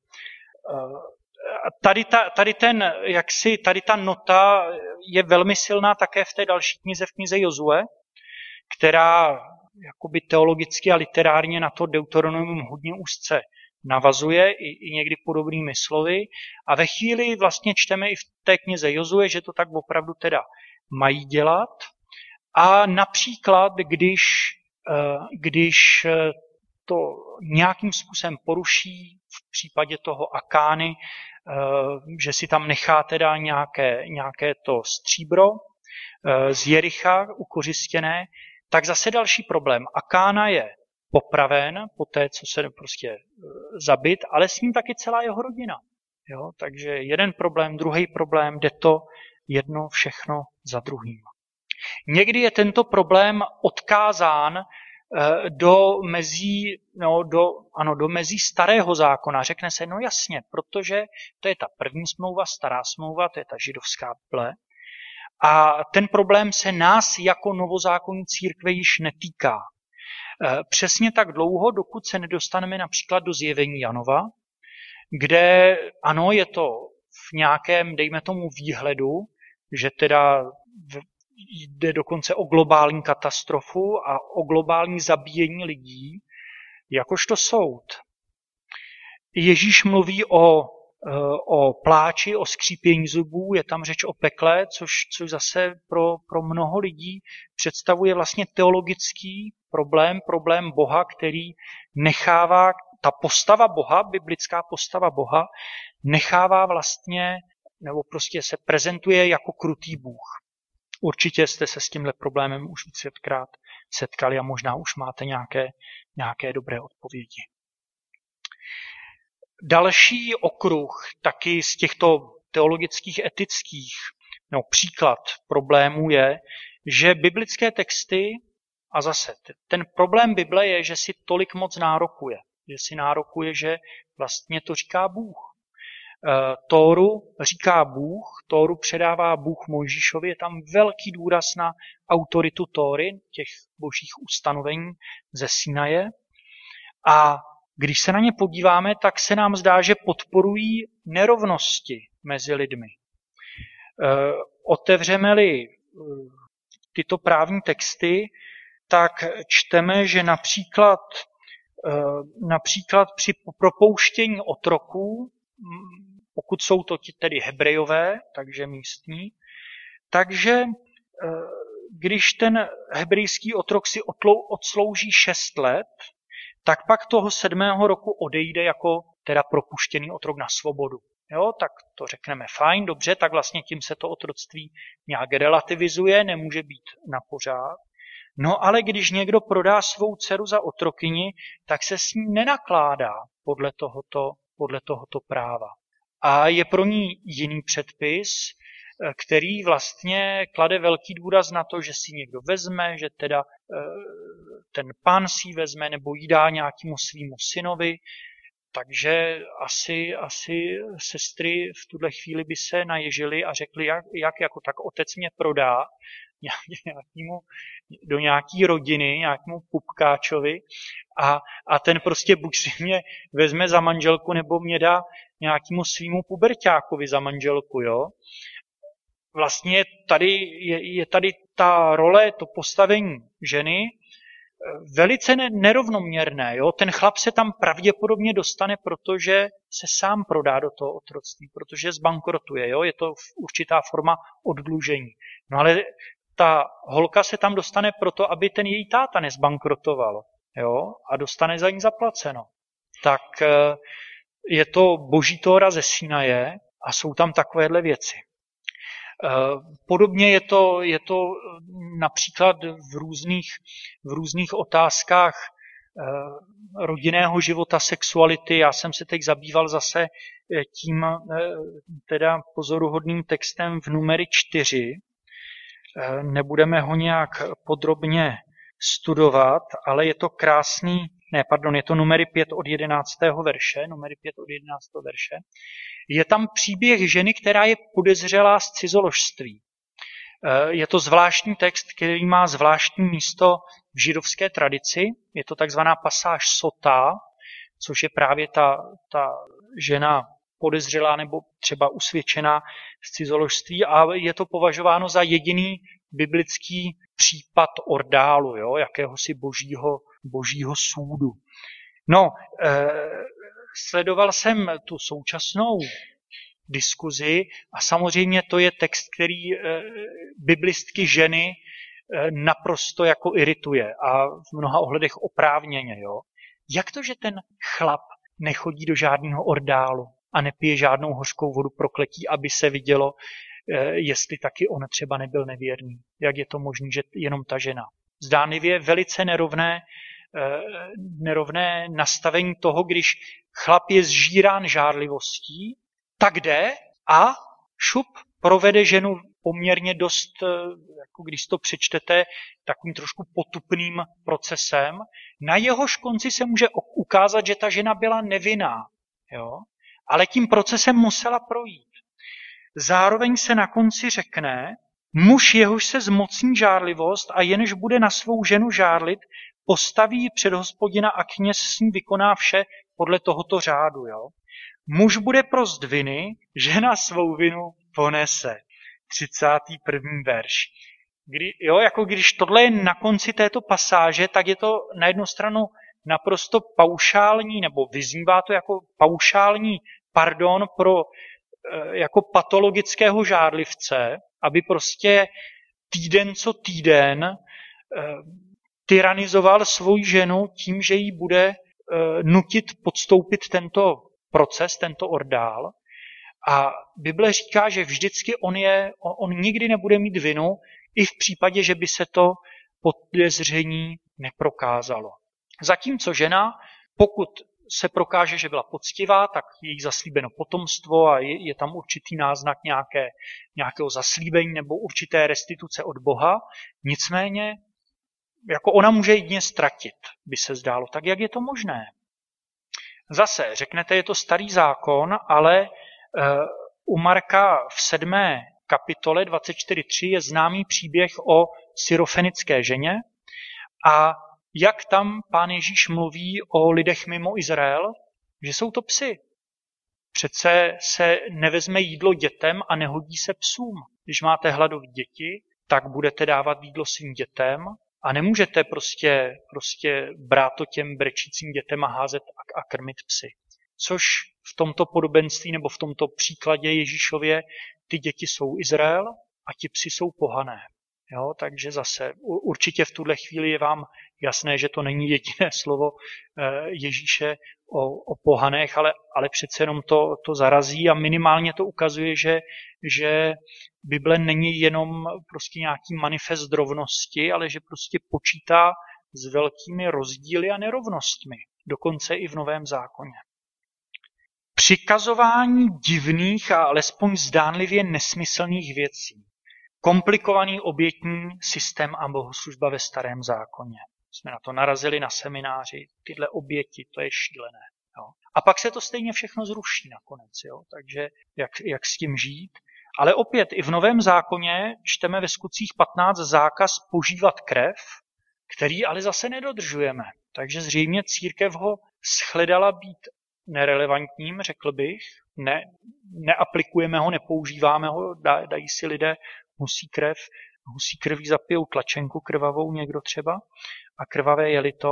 B: Tady ta nota je velmi silná také v té další knize, v knize Jozue, která jakoby teologicky a literárně na to Deuteronomium hodně úzce navazuje i někdy podobnými slovy. A ve chvíli vlastně čteme i v té knize Jozue, že to tak opravdu teda mají dělat. A například, když to nějakým způsobem poruší v případě toho Akány, že si tam nechá teda nějaké to stříbro z Jericha ukořistěné, tak zase další problém. Akána je popraven po té, co se prostě zabit, ale s ním taky celá jeho rodina. Jo? Takže jeden problém, druhý problém, jde to jedno všechno za druhým. Někdy je tento problém odkázán do mezí starého zákona. Řekne se, no jasně, protože to je ta první smlouva, stará smlouva, to je ta židovská Bible. A ten problém se nás jako novozákonní církve již netýká. Přesně tak dlouho, dokud se nedostaneme například do Zjevení Janova, kde ano, je to v nějakém, dejme tomu, výhledu, že teda jde dokonce o globální katastrofu a o globální zabíjení lidí, jakožto soud. Ježíš mluví o pláči, o skřípění zubů, je tam řeč o pekle, což zase pro mnoho lidí představuje vlastně teologický problém Boha, který nechává, ta postava Boha, biblická postava Boha, nechává vlastně, nebo prostě se prezentuje jako krutý Bůh. Určitě jste se s tímhle problémem už vícekrát setkali a možná už máte nějaké dobré odpovědi. Další okruh taky z těchto teologických, etických, příklad problémů je, že biblické texty, a zase ten problém Bible je, že si tolik moc nárokuje. Že si nárokuje, že vlastně to říká Bůh. Tóru říká Bůh, Tóru předává Bůh Mojžíšovi, je tam velký důraz na autoritu Tóry, těch božích ustanovení ze Sinaje. A když se na ně podíváme, tak se nám zdá, že podporují nerovnosti mezi lidmi. Otevřeme-li tyto právní texty, tak čteme, že například při propouštění otroků, pokud jsou to tedy Hebrejové, takže místní, takže když ten hebrejský otrok si odslouží 6 let, tak pak toho 7. roku odejde jako teda propuštěný otrok na svobodu. Jo, tak to řekneme fajn, dobře, tak vlastně tím se to otroctví nějak relativizuje, nemůže být na pořád. No ale když někdo prodá svou dceru za otrokyni, tak se s ní nenakládá podle tohoto práva. A je pro ní jiný předpis, který vlastně klade velký důraz na to, že si někdo vezme, že teda ten pán si ji vezme nebo jí dá nějakému svýmu synovi. Takže asi sestry v tuhle chvíli by se naježily a řekly, jak jako tak otec mě prodá do nějaký rodiny, nějakému pupkáčovi a ten prostě buď si mě vezme za manželku, nebo mě dá nějakému svýmu puberťákovi za manželku, jo. Vlastně je tady ta role, to postavení ženy velice nerovnoměrné. Jo? Ten chlap se tam pravděpodobně dostane, protože se sám prodá do toho otroctví, protože zbankrotuje. Jo? Je to určitá forma oddlužení. No ale ta holka se tam dostane proto, aby ten její táta nezbankrotoval. Jo? A dostane za ní zaplaceno. Tak je to boží Tóra ze Sinaje a jsou tam takovéhle věci. Podobně je to například v různých otázkách rodinného života, sexuality. Já jsem se teď zabýval zase tím teda pozoruhodným textem v Numery 4. Nebudeme ho nějak podrobně studovat, ale je to je to Numery 5 od 11. verše. Je tam příběh ženy, která je podezřelá z cizoložství. Je to zvláštní text, který má zvláštní místo v židovské tradici. Je to takzvaná pasáž sotá, což je právě ta žena podezřelá nebo třeba usvědčená z cizoložství, a je to považováno za jediný biblický případ ordálu, jakéhosi božího soudu. Sledoval jsem tu současnou diskuzi a samozřejmě to je text, který biblistky ženy naprosto jako irituje a v mnoha ohledech oprávněně. Jak to, že ten chlap nechodí do žádného ordálu a nepije žádnou hořkou vodu prokletí, aby se vidělo, jestli taky on třeba nebyl nevěrný? Jak je to možné, že jenom ta žena? Zdánlivě velice nerovné nastavení toho, když chlap je zžírán žárlivostí, tak jde a šup provede ženu poměrně dost, jako když to přečtete, takovým trošku potupným procesem. Na jehož konci se může ukázat, že ta žena byla nevinná, ale tím procesem musela projít. Zároveň se na konci řekne, muž, jehož se zmocní žárlivost a jenž bude na svou ženu žárlit, postaví ji před Hospodina a kněz s ní vykoná vše podle tohoto řádu. Muž bude prost viny, žena svou vinu ponese. 31. verš. Když tohle je na konci této pasáže, tak je to na jednu stranu naprosto paušální, nebo vyznívá to jako paušální pardon pro jako patologického žárlivce, aby prostě týden co týden tyranizoval svoji ženu tím, že jí bude nutit podstoupit tento proces, tento ordál. A Bible říká, že vždycky on nikdy nebude mít vinu, i v případě, že by se to podezření neprokázalo. Zatímco žena, pokud se prokáže, že byla poctivá, tak je jí zaslíbeno potomstvo a je tam určitý náznak nějakého zaslíbení nebo určité restituce od Boha. Nicméně, jako ona může jedině ztratit, by se zdálo. Tak jak je to možné? Zase, řeknete, je to starý zákon, ale u Marka v 7. kapitole 24.3 je známý příběh o syrofenické ženě a jak tam Pán Ježíš mluví o lidech mimo Izrael, že jsou to psy. Přece se nevezme jídlo dětem a nehodí se psům. Když máte hladové děti, tak budete dávat jídlo svým dětem a nemůžete prostě brát to těm brečícím dětem a házet a krmit psy. Což v tomto podobenství nebo v tomto příkladě Ježíšově ty děti jsou Izrael a ti psi jsou pohané. Takže zase určitě v tuhle chvíli je vám jasné, že to není jediné slovo Ježíše o pohanech, ale přece jenom to zarazí a minimálně to ukazuje, že Bible není jenom prostě nějaký manifest rovnosti, ale že prostě počítá s velkými rozdíly a nerovnostmi, dokonce i v Novém zákoně. Přikazování divných a alespoň zdánlivě nesmyslných věcí. Komplikovaný obětní systém a bohoslužba ve Starém zákoně. Jsme na to narazili na semináři, tyhle oběti, to je šílené. A pak se to stejně všechno zruší nakonec, takže jak s tím žít. Ale opět i v Novém zákoně čteme ve Skutcích 15 zákaz požívat krev, který ale zase nedodržujeme. Takže zřejmě církev ho shledala být nerelevantním, řekl bych. Neaplikujeme ho, nepoužíváme ho, dají si lidé husí krví zapijou tlačenku krvavou někdo třeba a krvavé jelito.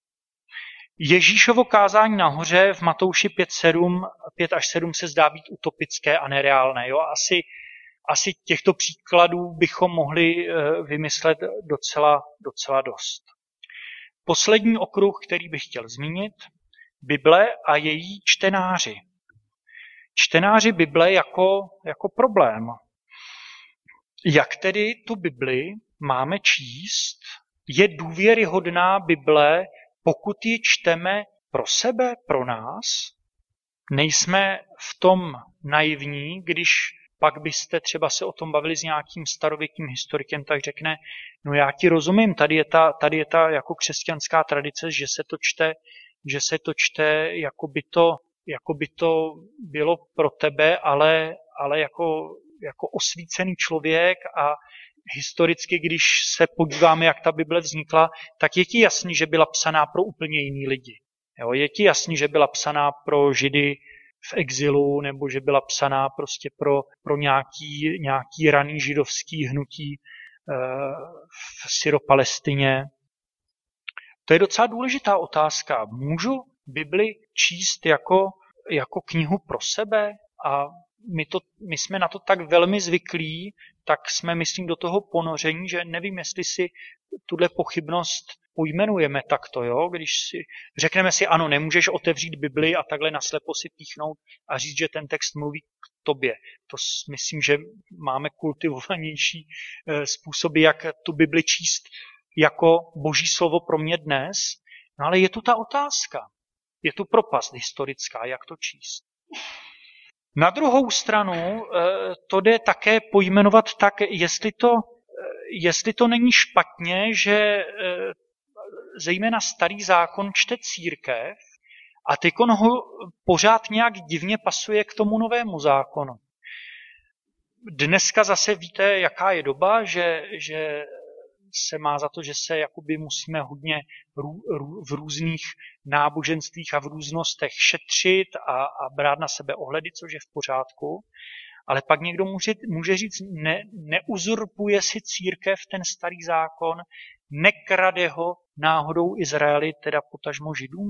B: Ježíšovo kázání nahoře v Matouši 5 až 7 se zdá být utopické a nereálné. Asi těchto příkladů bychom mohli vymyslet docela dost. Poslední okruh, který bych chtěl zmínit, Bible a její čtenáři. Čtenáři Bible jako problém. Jak tedy tu Bibli máme číst? Je důvěryhodná Bible, pokud ji čteme pro sebe, pro nás? Nejsme v tom naivní, když pak byste třeba se o tom bavili s nějakým starověkým historikem, tak řekne, no já ti rozumím, tady je ta jako křesťanská tradice, že se to čte jako by to bylo pro tebe, ale jako osvícený člověk a historicky, když se podíváme, jak ta Bible vznikla, tak je ti jasný, že byla psaná pro úplně jiný lidi. Jo, je ti jasný, že byla psaná pro Židy v exilu, nebo že byla psaná prostě pro nějaký raný židovský hnutí v Syropalestině. To je docela důležitá otázka. Můžu Bibli číst jako knihu pro sebe? A my jsme na to tak velmi zvyklí, tak jsme, myslím, do toho ponoření, že nevím, jestli si tuhle pochybnost pojmenujeme takto, jo? Když si řekneme si, ano, nemůžeš otevřít Bibli a takhle naslepo si píchnout a říct, že ten text mluví k tobě. To myslím, že máme kultivovanější způsoby, jak tu Bibli číst jako Boží slovo pro mě dnes. No ale je tu ta otázka. Je tu propast historická, jak to číst. Na druhou stranu to jde také pojmenovat tak, jestli to není špatně, že zejména Starý zákon čte církev a teď on ho pořád nějak divně pasuje k tomu Novému zákonu. Dneska zase víte, jaká je doba, že se má za to, že se jakoby musíme hodně v různých náboženstvích a v různostech šetřit a brát na sebe ohledy, což je v pořádku. Ale pak někdo může říct, neuzurpuje si církev ten Starý zákon, nekrade ho náhodou Izraeli, teda potažmo Židům?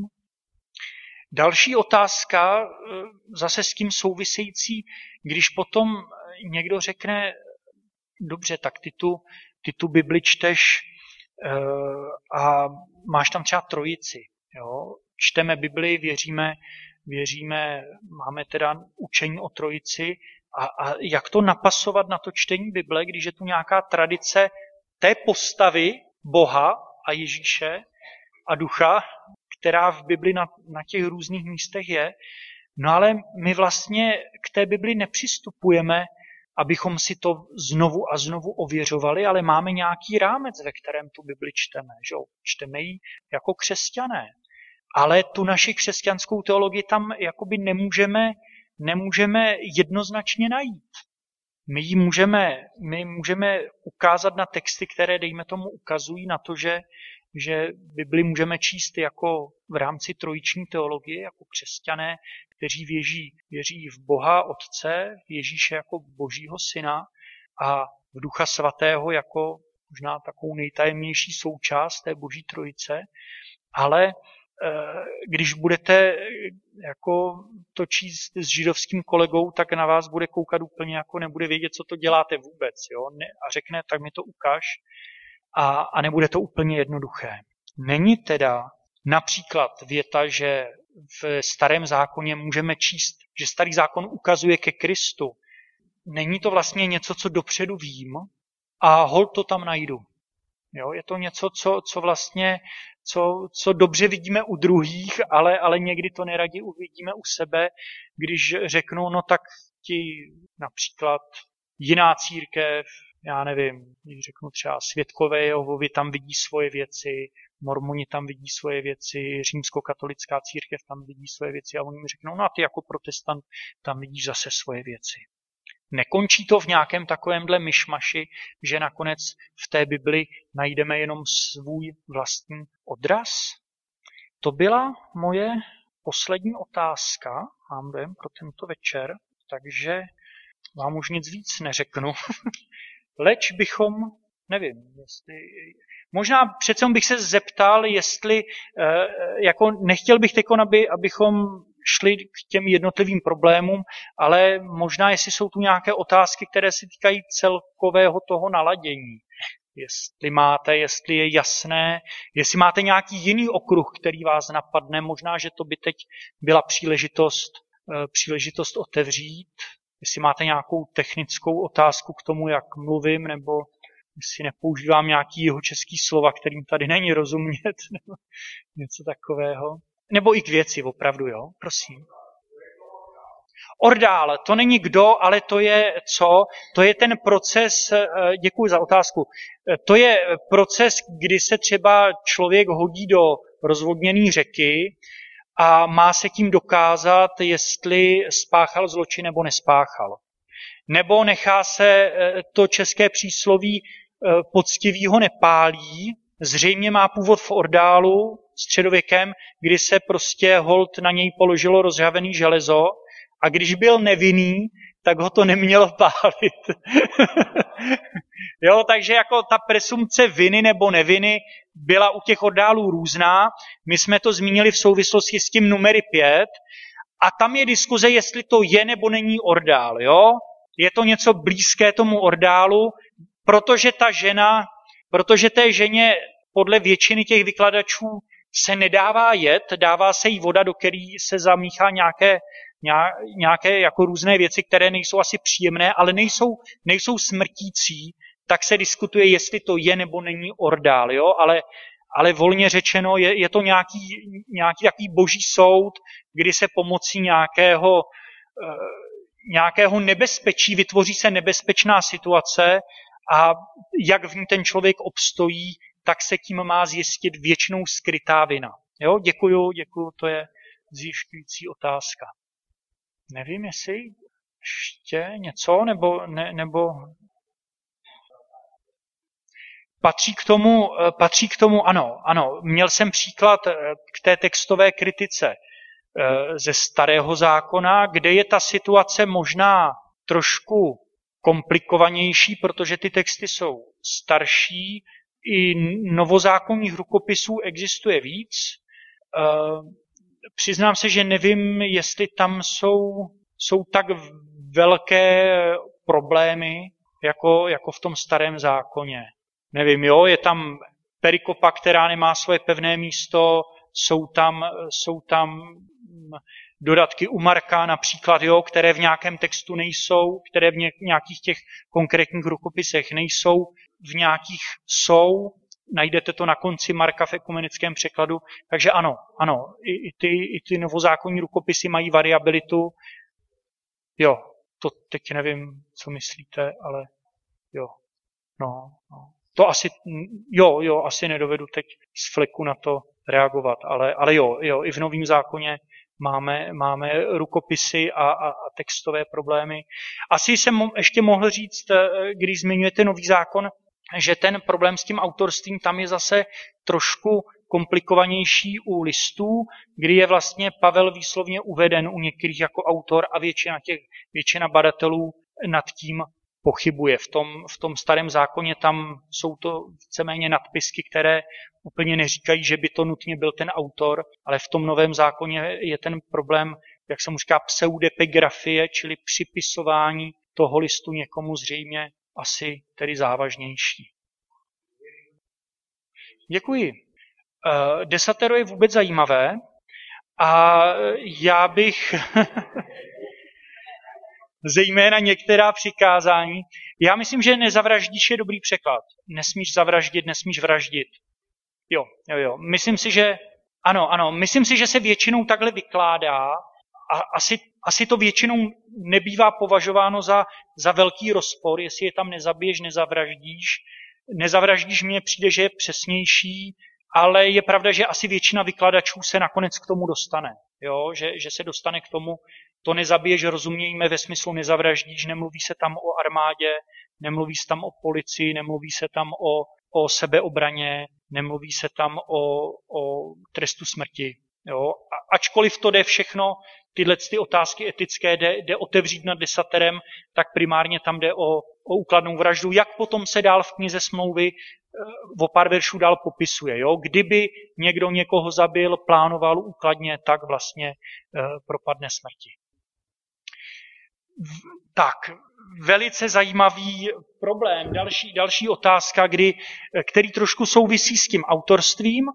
B: Další otázka, zase s tím související, když potom někdo řekne, dobře, tak ty tu Bibli čteš a máš tam třeba trojici. Jo? Čteme Bibli, věříme, máme teda učení o trojici a jak to napasovat na to čtení Bible, když je tu nějaká tradice té postavy Boha a Ježíše a Ducha, která v Bibli na těch různých místech je. No ale my vlastně k té Bibli nepřistupujeme, abychom si to znovu a znovu ověřovali, ale máme nějaký rámec, ve kterém tu Bibli čteme. Že? Čteme ji jako křesťané. Ale tu naši křesťanskou teologii tam jakoby nemůžeme jednoznačně najít. My můžeme ukázat na texty, které, dejme tomu, ukazují na to, že Bibli můžeme číst jako v rámci trojiční teologie, jako křesťané, kteří věří v Boha Otce, v Ježíše jako Božího Syna a v Ducha Svatého jako možná takovou nejtajemnější součást té Boží trojice. Ale když budete jako to číst s židovským kolegou, tak na vás bude koukat úplně jako nebude vědět, co to děláte vůbec. Jo? A řekne, tak mi to ukaž. A nebude to úplně jednoduché. Není teda například věta, že v Starém zákoně můžeme číst, že Starý zákon ukazuje ke Kristu. Není to vlastně něco, co dopředu vím a hol to tam najdu. Jo? Je to něco, co dobře vidíme u druhých, ale někdy to neradi uvidíme u sebe, když řeknou, no tak ti například jiná církev, já nevím, když řeknu třeba svědkové Jehovovi tam vidí svoje věci, mormoni tam vidí svoje věci, římskokatolická církev tam vidí svoje věci a oni mi řeknou, no a ty jako protestant tam vidíš zase svoje věci. Nekončí to v nějakém takovémhle myšmaši, že nakonec v té Bibli najdeme jenom svůj vlastní odraz? To byla moje poslední otázka, mám dojem, pro tento večer, takže vám už nic víc neřeknu. Leč bychom, nevím, jestli... Možná přece bych se zeptal, jestli, jako nechtěl bych teď, abychom šli k těm jednotlivým problémům, ale možná, jestli jsou tu nějaké otázky, které se týkají celkového toho naladění. Jestli je jasné, jestli máte nějaký jiný okruh, který vás napadne, možná, že to by teď byla příležitost otevřít. jestli máte nějakou technickou otázku k tomu, jak mluvím, nebo jestli nepoužívám nějaký jihočeský slova, kterým tady není rozumět, nebo něco takového. Nebo i k věci, opravdu, jo? Prosím. Ordál, to není kdo, ale to je co? To je ten proces, děkuji za otázku, to je proces, kdy se třeba člověk hodí do rozvodněné řeky a má se tím dokázat, jestli spáchal zločin nebo nespáchal. Nebo nechá se to české přísloví poctivýho nepálí, zřejmě má původ v Ordálu, středověkem, kdy se prostě holt na něj položilo rozžhavený železo a když byl nevinný, tak ho to nemělo pálit. Jo, takže jako ta presumpce viny nebo neviny byla u těch Ordálů různá. My jsme to zmínili v souvislosti s tím numery 5 a tam je diskuze, jestli to je nebo není Ordál. Jo? Je to něco blízké tomu Ordálu, protože té ženě podle většiny těch vykladačů se nedává jet, dává se jí voda, do které se zamíchá nějaké jako různé věci, které nejsou asi příjemné, ale nejsou smrtící, tak se diskutuje, jestli to je nebo není Ordál. Jo? Ale volně řečeno je to nějaký takový boží soud, kdy se pomocí nějakého nebezpečí vytvoří se nebezpečná situace a jak v ní ten člověk obstojí, tak se tím má zjistit většinou skrytá vina. Jo? Děkuju, to je zjišťující otázka. Nevím, jestli ještě něco, nebo patří k tomu, ano. Měl jsem příklad k té textové kritice ze Starého zákona, kde je ta situace možná trošku komplikovanější, protože ty texty jsou starší, i novozákonních rukopisů existuje víc. Přiznám se, že nevím, jestli tam jsou tak velké problémy, jako v tom Starém zákoně. Nevím, jo, je tam perikopa, která nemá svoje pevné místo, jsou tam dodatky u Marka například, jo, které v nějakém textu nejsou, které v nějakých těch konkrétních rukopisech nejsou, v nějakých jsou, najdete to na konci Marka v ekumenickém překladu, takže ano, i ty novozákonní rukopisy mají variabilitu. Jo, to teď nevím, co myslíte, ale jo, no. To asi nedovedu teď z fleku na to reagovat, ale jo, i v Novém zákoně máme rukopisy a textové problémy. Asi jsem ještě mohl říct, když zmiňujete Nový zákon, že ten problém s tím autorstvím tam je zase trošku komplikovanější u listů, kdy je vlastně Pavel výslovně uveden u některých jako autor a většina badatelů nad tím pochybuje. V tom Starém zákoně tam jsou to víceméně nadpisky, které úplně neříkají, že by to nutně byl ten autor, ale v tom Novém zákoně je ten problém, jak se mu říká, pseudepigrafie, čili připisování toho listu někomu zřejmě asi tedy závažnější. Děkuji. Desatero je vůbec zajímavé a já bych zejména některá přikázání. Já myslím, že nezavraždíš je dobrý překlad. Nesmíš zavraždit, nesmíš vraždit. Jo. Myslím si, že ano. Myslím si, že se většinou takhle vykládá a asi to většinou nebývá považováno za velký rozpor, jestli je tam nezabiješ, nezavraždíš. Nezavraždíš mně přijde, že je přesnější, ale je pravda, že asi většina vykladačů se nakonec k tomu dostane. Jo? Že se dostane k tomu, to nezabiješ, rozumějme ve smyslu nezavraždíš, nemluví se tam o armádě, nemluví se tam o policii, nemluví se tam o sebeobraně, nemluví se tam o trestu smrti. Jo? Ačkoliv to jde všechno, tyhle ty otázky etické jde otevřít nad desaterem, tak primárně tam jde o úkladnou vraždu, jak potom se dál v knize Smlouvy o pár veršů dál popisuje. Jo? Kdyby někdo někoho zabil, plánoval úkladně, tak vlastně propadne smrti. Tak, velice zajímavý problém. Další otázka, který trošku souvisí s tím autorstvím,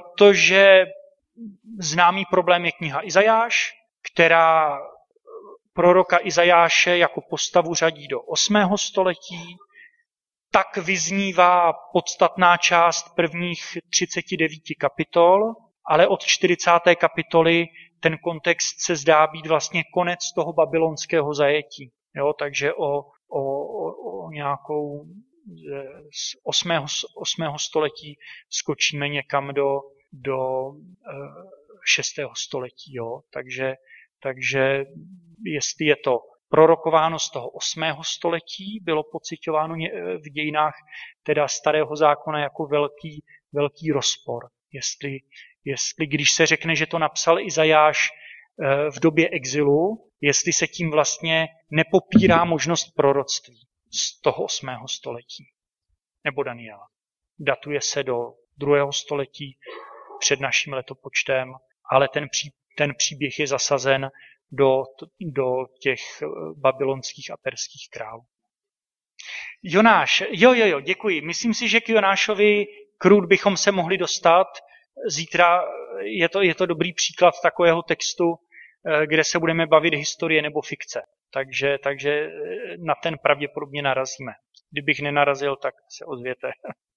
B: protože známý problém je kniha Izajáš, která proroka Izajáše jako postavu řadí do 8. století, tak vyznívá podstatná část prvních 39 kapitol, ale od 40. kapitoly ten kontext se zdá být vlastně konec toho babylonského zajetí. Jo, takže o nějakou z 8. století skočíme někam do 6. století. Jo. Takže jestli je to prorokováno z toho 8. století, bylo pocitováno v dějinách teda Starého zákona jako velký rozpor. Jestli když se řekne, že to napsal Izajáš v době exilu, jestli se tím vlastně nepopírá možnost proroctví z toho 8. století. Nebo Daniela. Datuje se do 2. století před naším letopočtem, ale ten příběh je zasazen do těch babylonských a perských králů. Jonáš, jo, děkuji. Myslím si, že k Jonášovi krůt bychom se mohli dostat. Zítra je to dobrý příklad takového textu, kde se budeme bavit historie nebo fikce. Takže na ten pravděpodobně narazíme. Kdybych nenarazil, tak se ozvěte.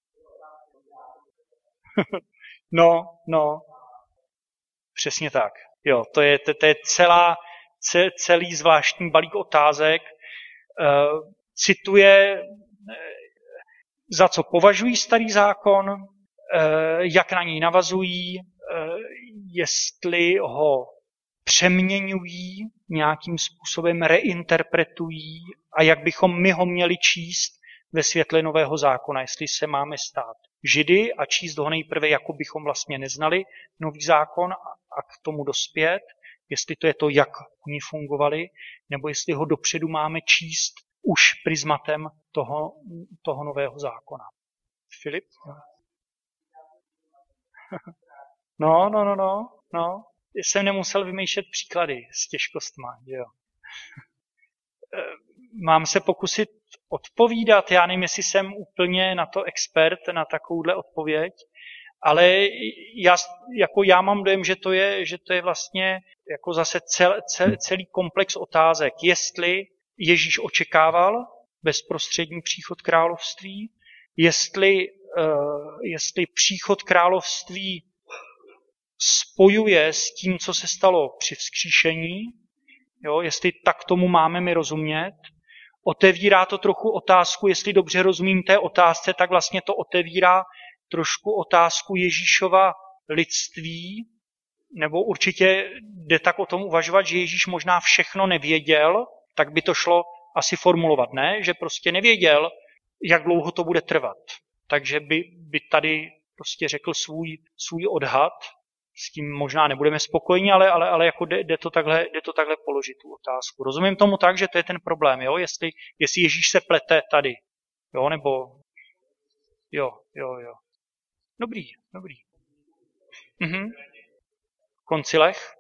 B: No. Přesně tak. Jo, to je celý zvláštní balík otázek. Cituje, za co považují Starý zákon, jak na něj navazují, jestli ho přeměňují, nějakým způsobem reinterpretují a jak bychom my ho měli číst ve světle Nového zákona, jestli se máme stát Židy a číst ho nejprve, jako bychom vlastně neznali Nový zákon a k tomu dospět, jestli to je to, jak oni fungovali, nebo jestli ho dopředu máme číst už prismatem toho Nového zákona. Filip? No. Jsem nemusel vymýšlet příklady s těžkostma, jo. Mám se pokusit odpovídat, já nevím, jestli jsem úplně na to expert, na takovouhle odpověď, ale já mám dojem, že to je vlastně jako zase celý komplex otázek. Jestli Ježíš očekával bezprostřední příchod království, jestli příchod království spojuje s tím, co se stalo při vzkříšení, jo, jestli tak tomu máme my rozumět. Otevírá to trochu otázku, jestli dobře rozumím té otázce, tak vlastně to otevírá trošku otázku Ježíšova lidství, nebo určitě jde tak o tom uvažovat, že Ježíš možná všechno nevěděl, tak by to šlo asi formulovat, ne? Že prostě nevěděl, jak dlouho to bude trvat. Takže by tady prostě řekl svůj odhad, s tím možná nebudeme spokojeni, ale jako jde to takhle položit tu otázku. Rozumím tomu tak, že to je ten problém, jo? Jestli Ježíš se plete tady, jo, nebo jo. Dobrý. Koncilech?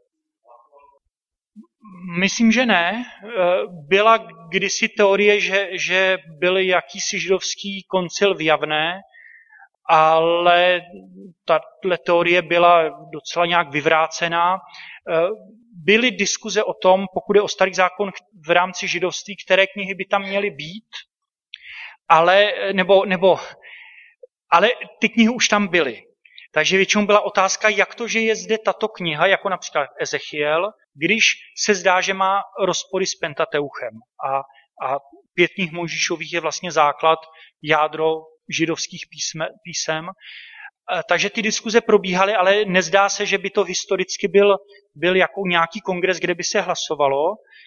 B: Myslím, že ne. Byla kdysi teorie, že byl jakýsi židovský koncil v Javné, ale tato teorie byla docela nějak vyvrácená. Byly diskuze o tom, pokud je o Starý zákon v rámci židovství, které knihy by tam měly být, ale ty knihy už tam byly. Takže většinou byla otázka, jak to, že je zde tato kniha, jako například Ezechiel, když se zdá, že má rozpory s Pentateuchem. A 5 knih Mojžíšových je vlastně základ, jádro židovských písem. Takže ty diskuze probíhaly, ale nezdá se, že by to historicky byl jako nějaký kongres, kde by se hlasovalo.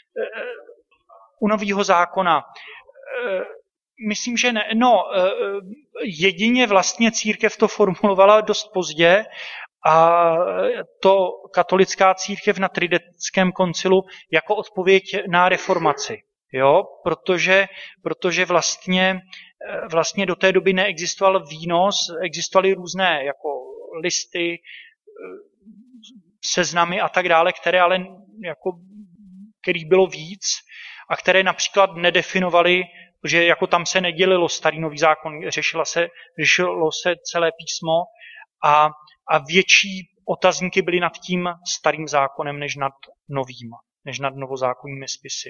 B: U Nového zákona myslím, že ne. Jedině vlastně církev to formulovala dost pozdě a to katolická církev na Tridentském koncilu jako odpověď na reformaci. Jo? Protože vlastně do té doby neexistoval výnos, existovaly různé jako listy, seznamy a tak dále, kterých bylo víc a které například nedefinovaly, že jako tam se nedělilo Starý Nový zákon, řešilo se celé písmo a větší otazníky byly nad tím Starým zákonem než nad Novým. než nad novozákonními spisy.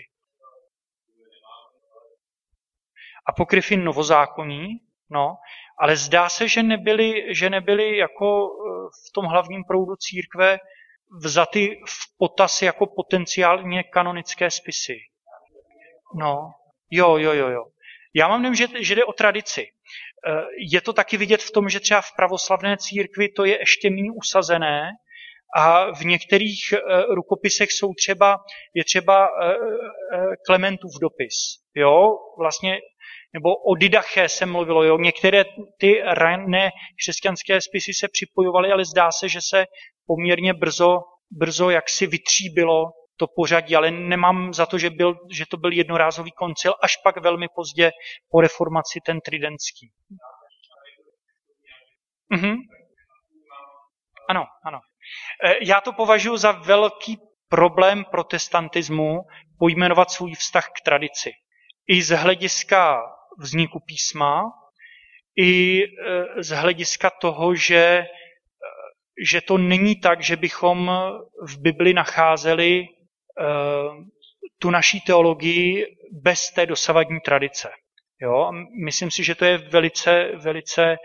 B: Apokryfy novozákonní, no, ale zdá se, že nebyly jako v tom hlavním proudu církve vzaty v potaz jako potenciálně kanonické spisy. No, jo. Já mám dojem, že jde o tradici. Je to taky vidět v tom, že třeba v pravoslavné církvi to je ještě méně usazené a v některých rukopisech je třeba Klementův dopis. Jo, vlastně, nebo o Didaché se mluvilo, jo. Některé ty rané křesťanské spisy se připojovaly, ale zdá se, že se poměrně brzo jaksi vytříbilo to pořadí, ale nemám za to, že to byl jednorázový koncil, až pak velmi pozdě po reformaci ten tridentský. Ano. Já to považuji za velký problém protestantismu pojmenovat svůj vztah k tradici. I z hlediska vzniku písma, i z hlediska toho, že to není tak, že bychom v Bibli nacházeli tu naší teologii bez té dosavadní tradice. Jo? Myslím si, že to je velice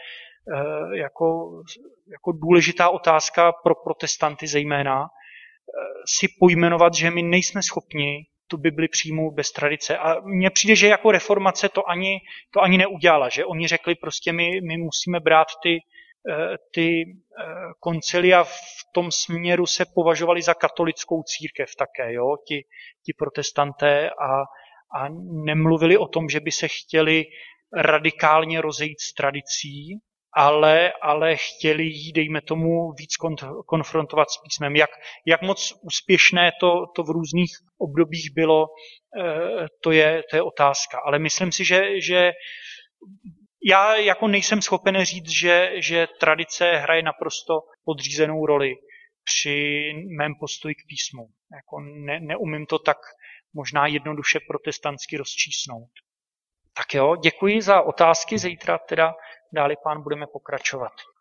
B: jako důležitá otázka pro protestanty zejména, si pojmenovat, že my nejsme schopni tu Bibli přijmout bez tradice. A mně přijde, že jako reformace to ani neudělala, že oni řekli prostě my musíme brát ty koncilia v tom směru se považovali za katolickou církev také, jo, ti protestanté a nemluvili o tom, že by se chtěli radikálně rozejít s tradicí, ale chtěli jí, dejme tomu, víc konfrontovat s písmem. Jak moc úspěšné to v různých obdobích bylo, to je otázka. Ale myslím si, že já jako nejsem schopen říct, že tradice hraje naprosto podřízenou roli při mém postoji k písmu. Jako neumím to tak možná jednoduše protestantsky rozčísnout. Tak jo, děkuji za otázky, zítra teda dále pán budeme pokračovat.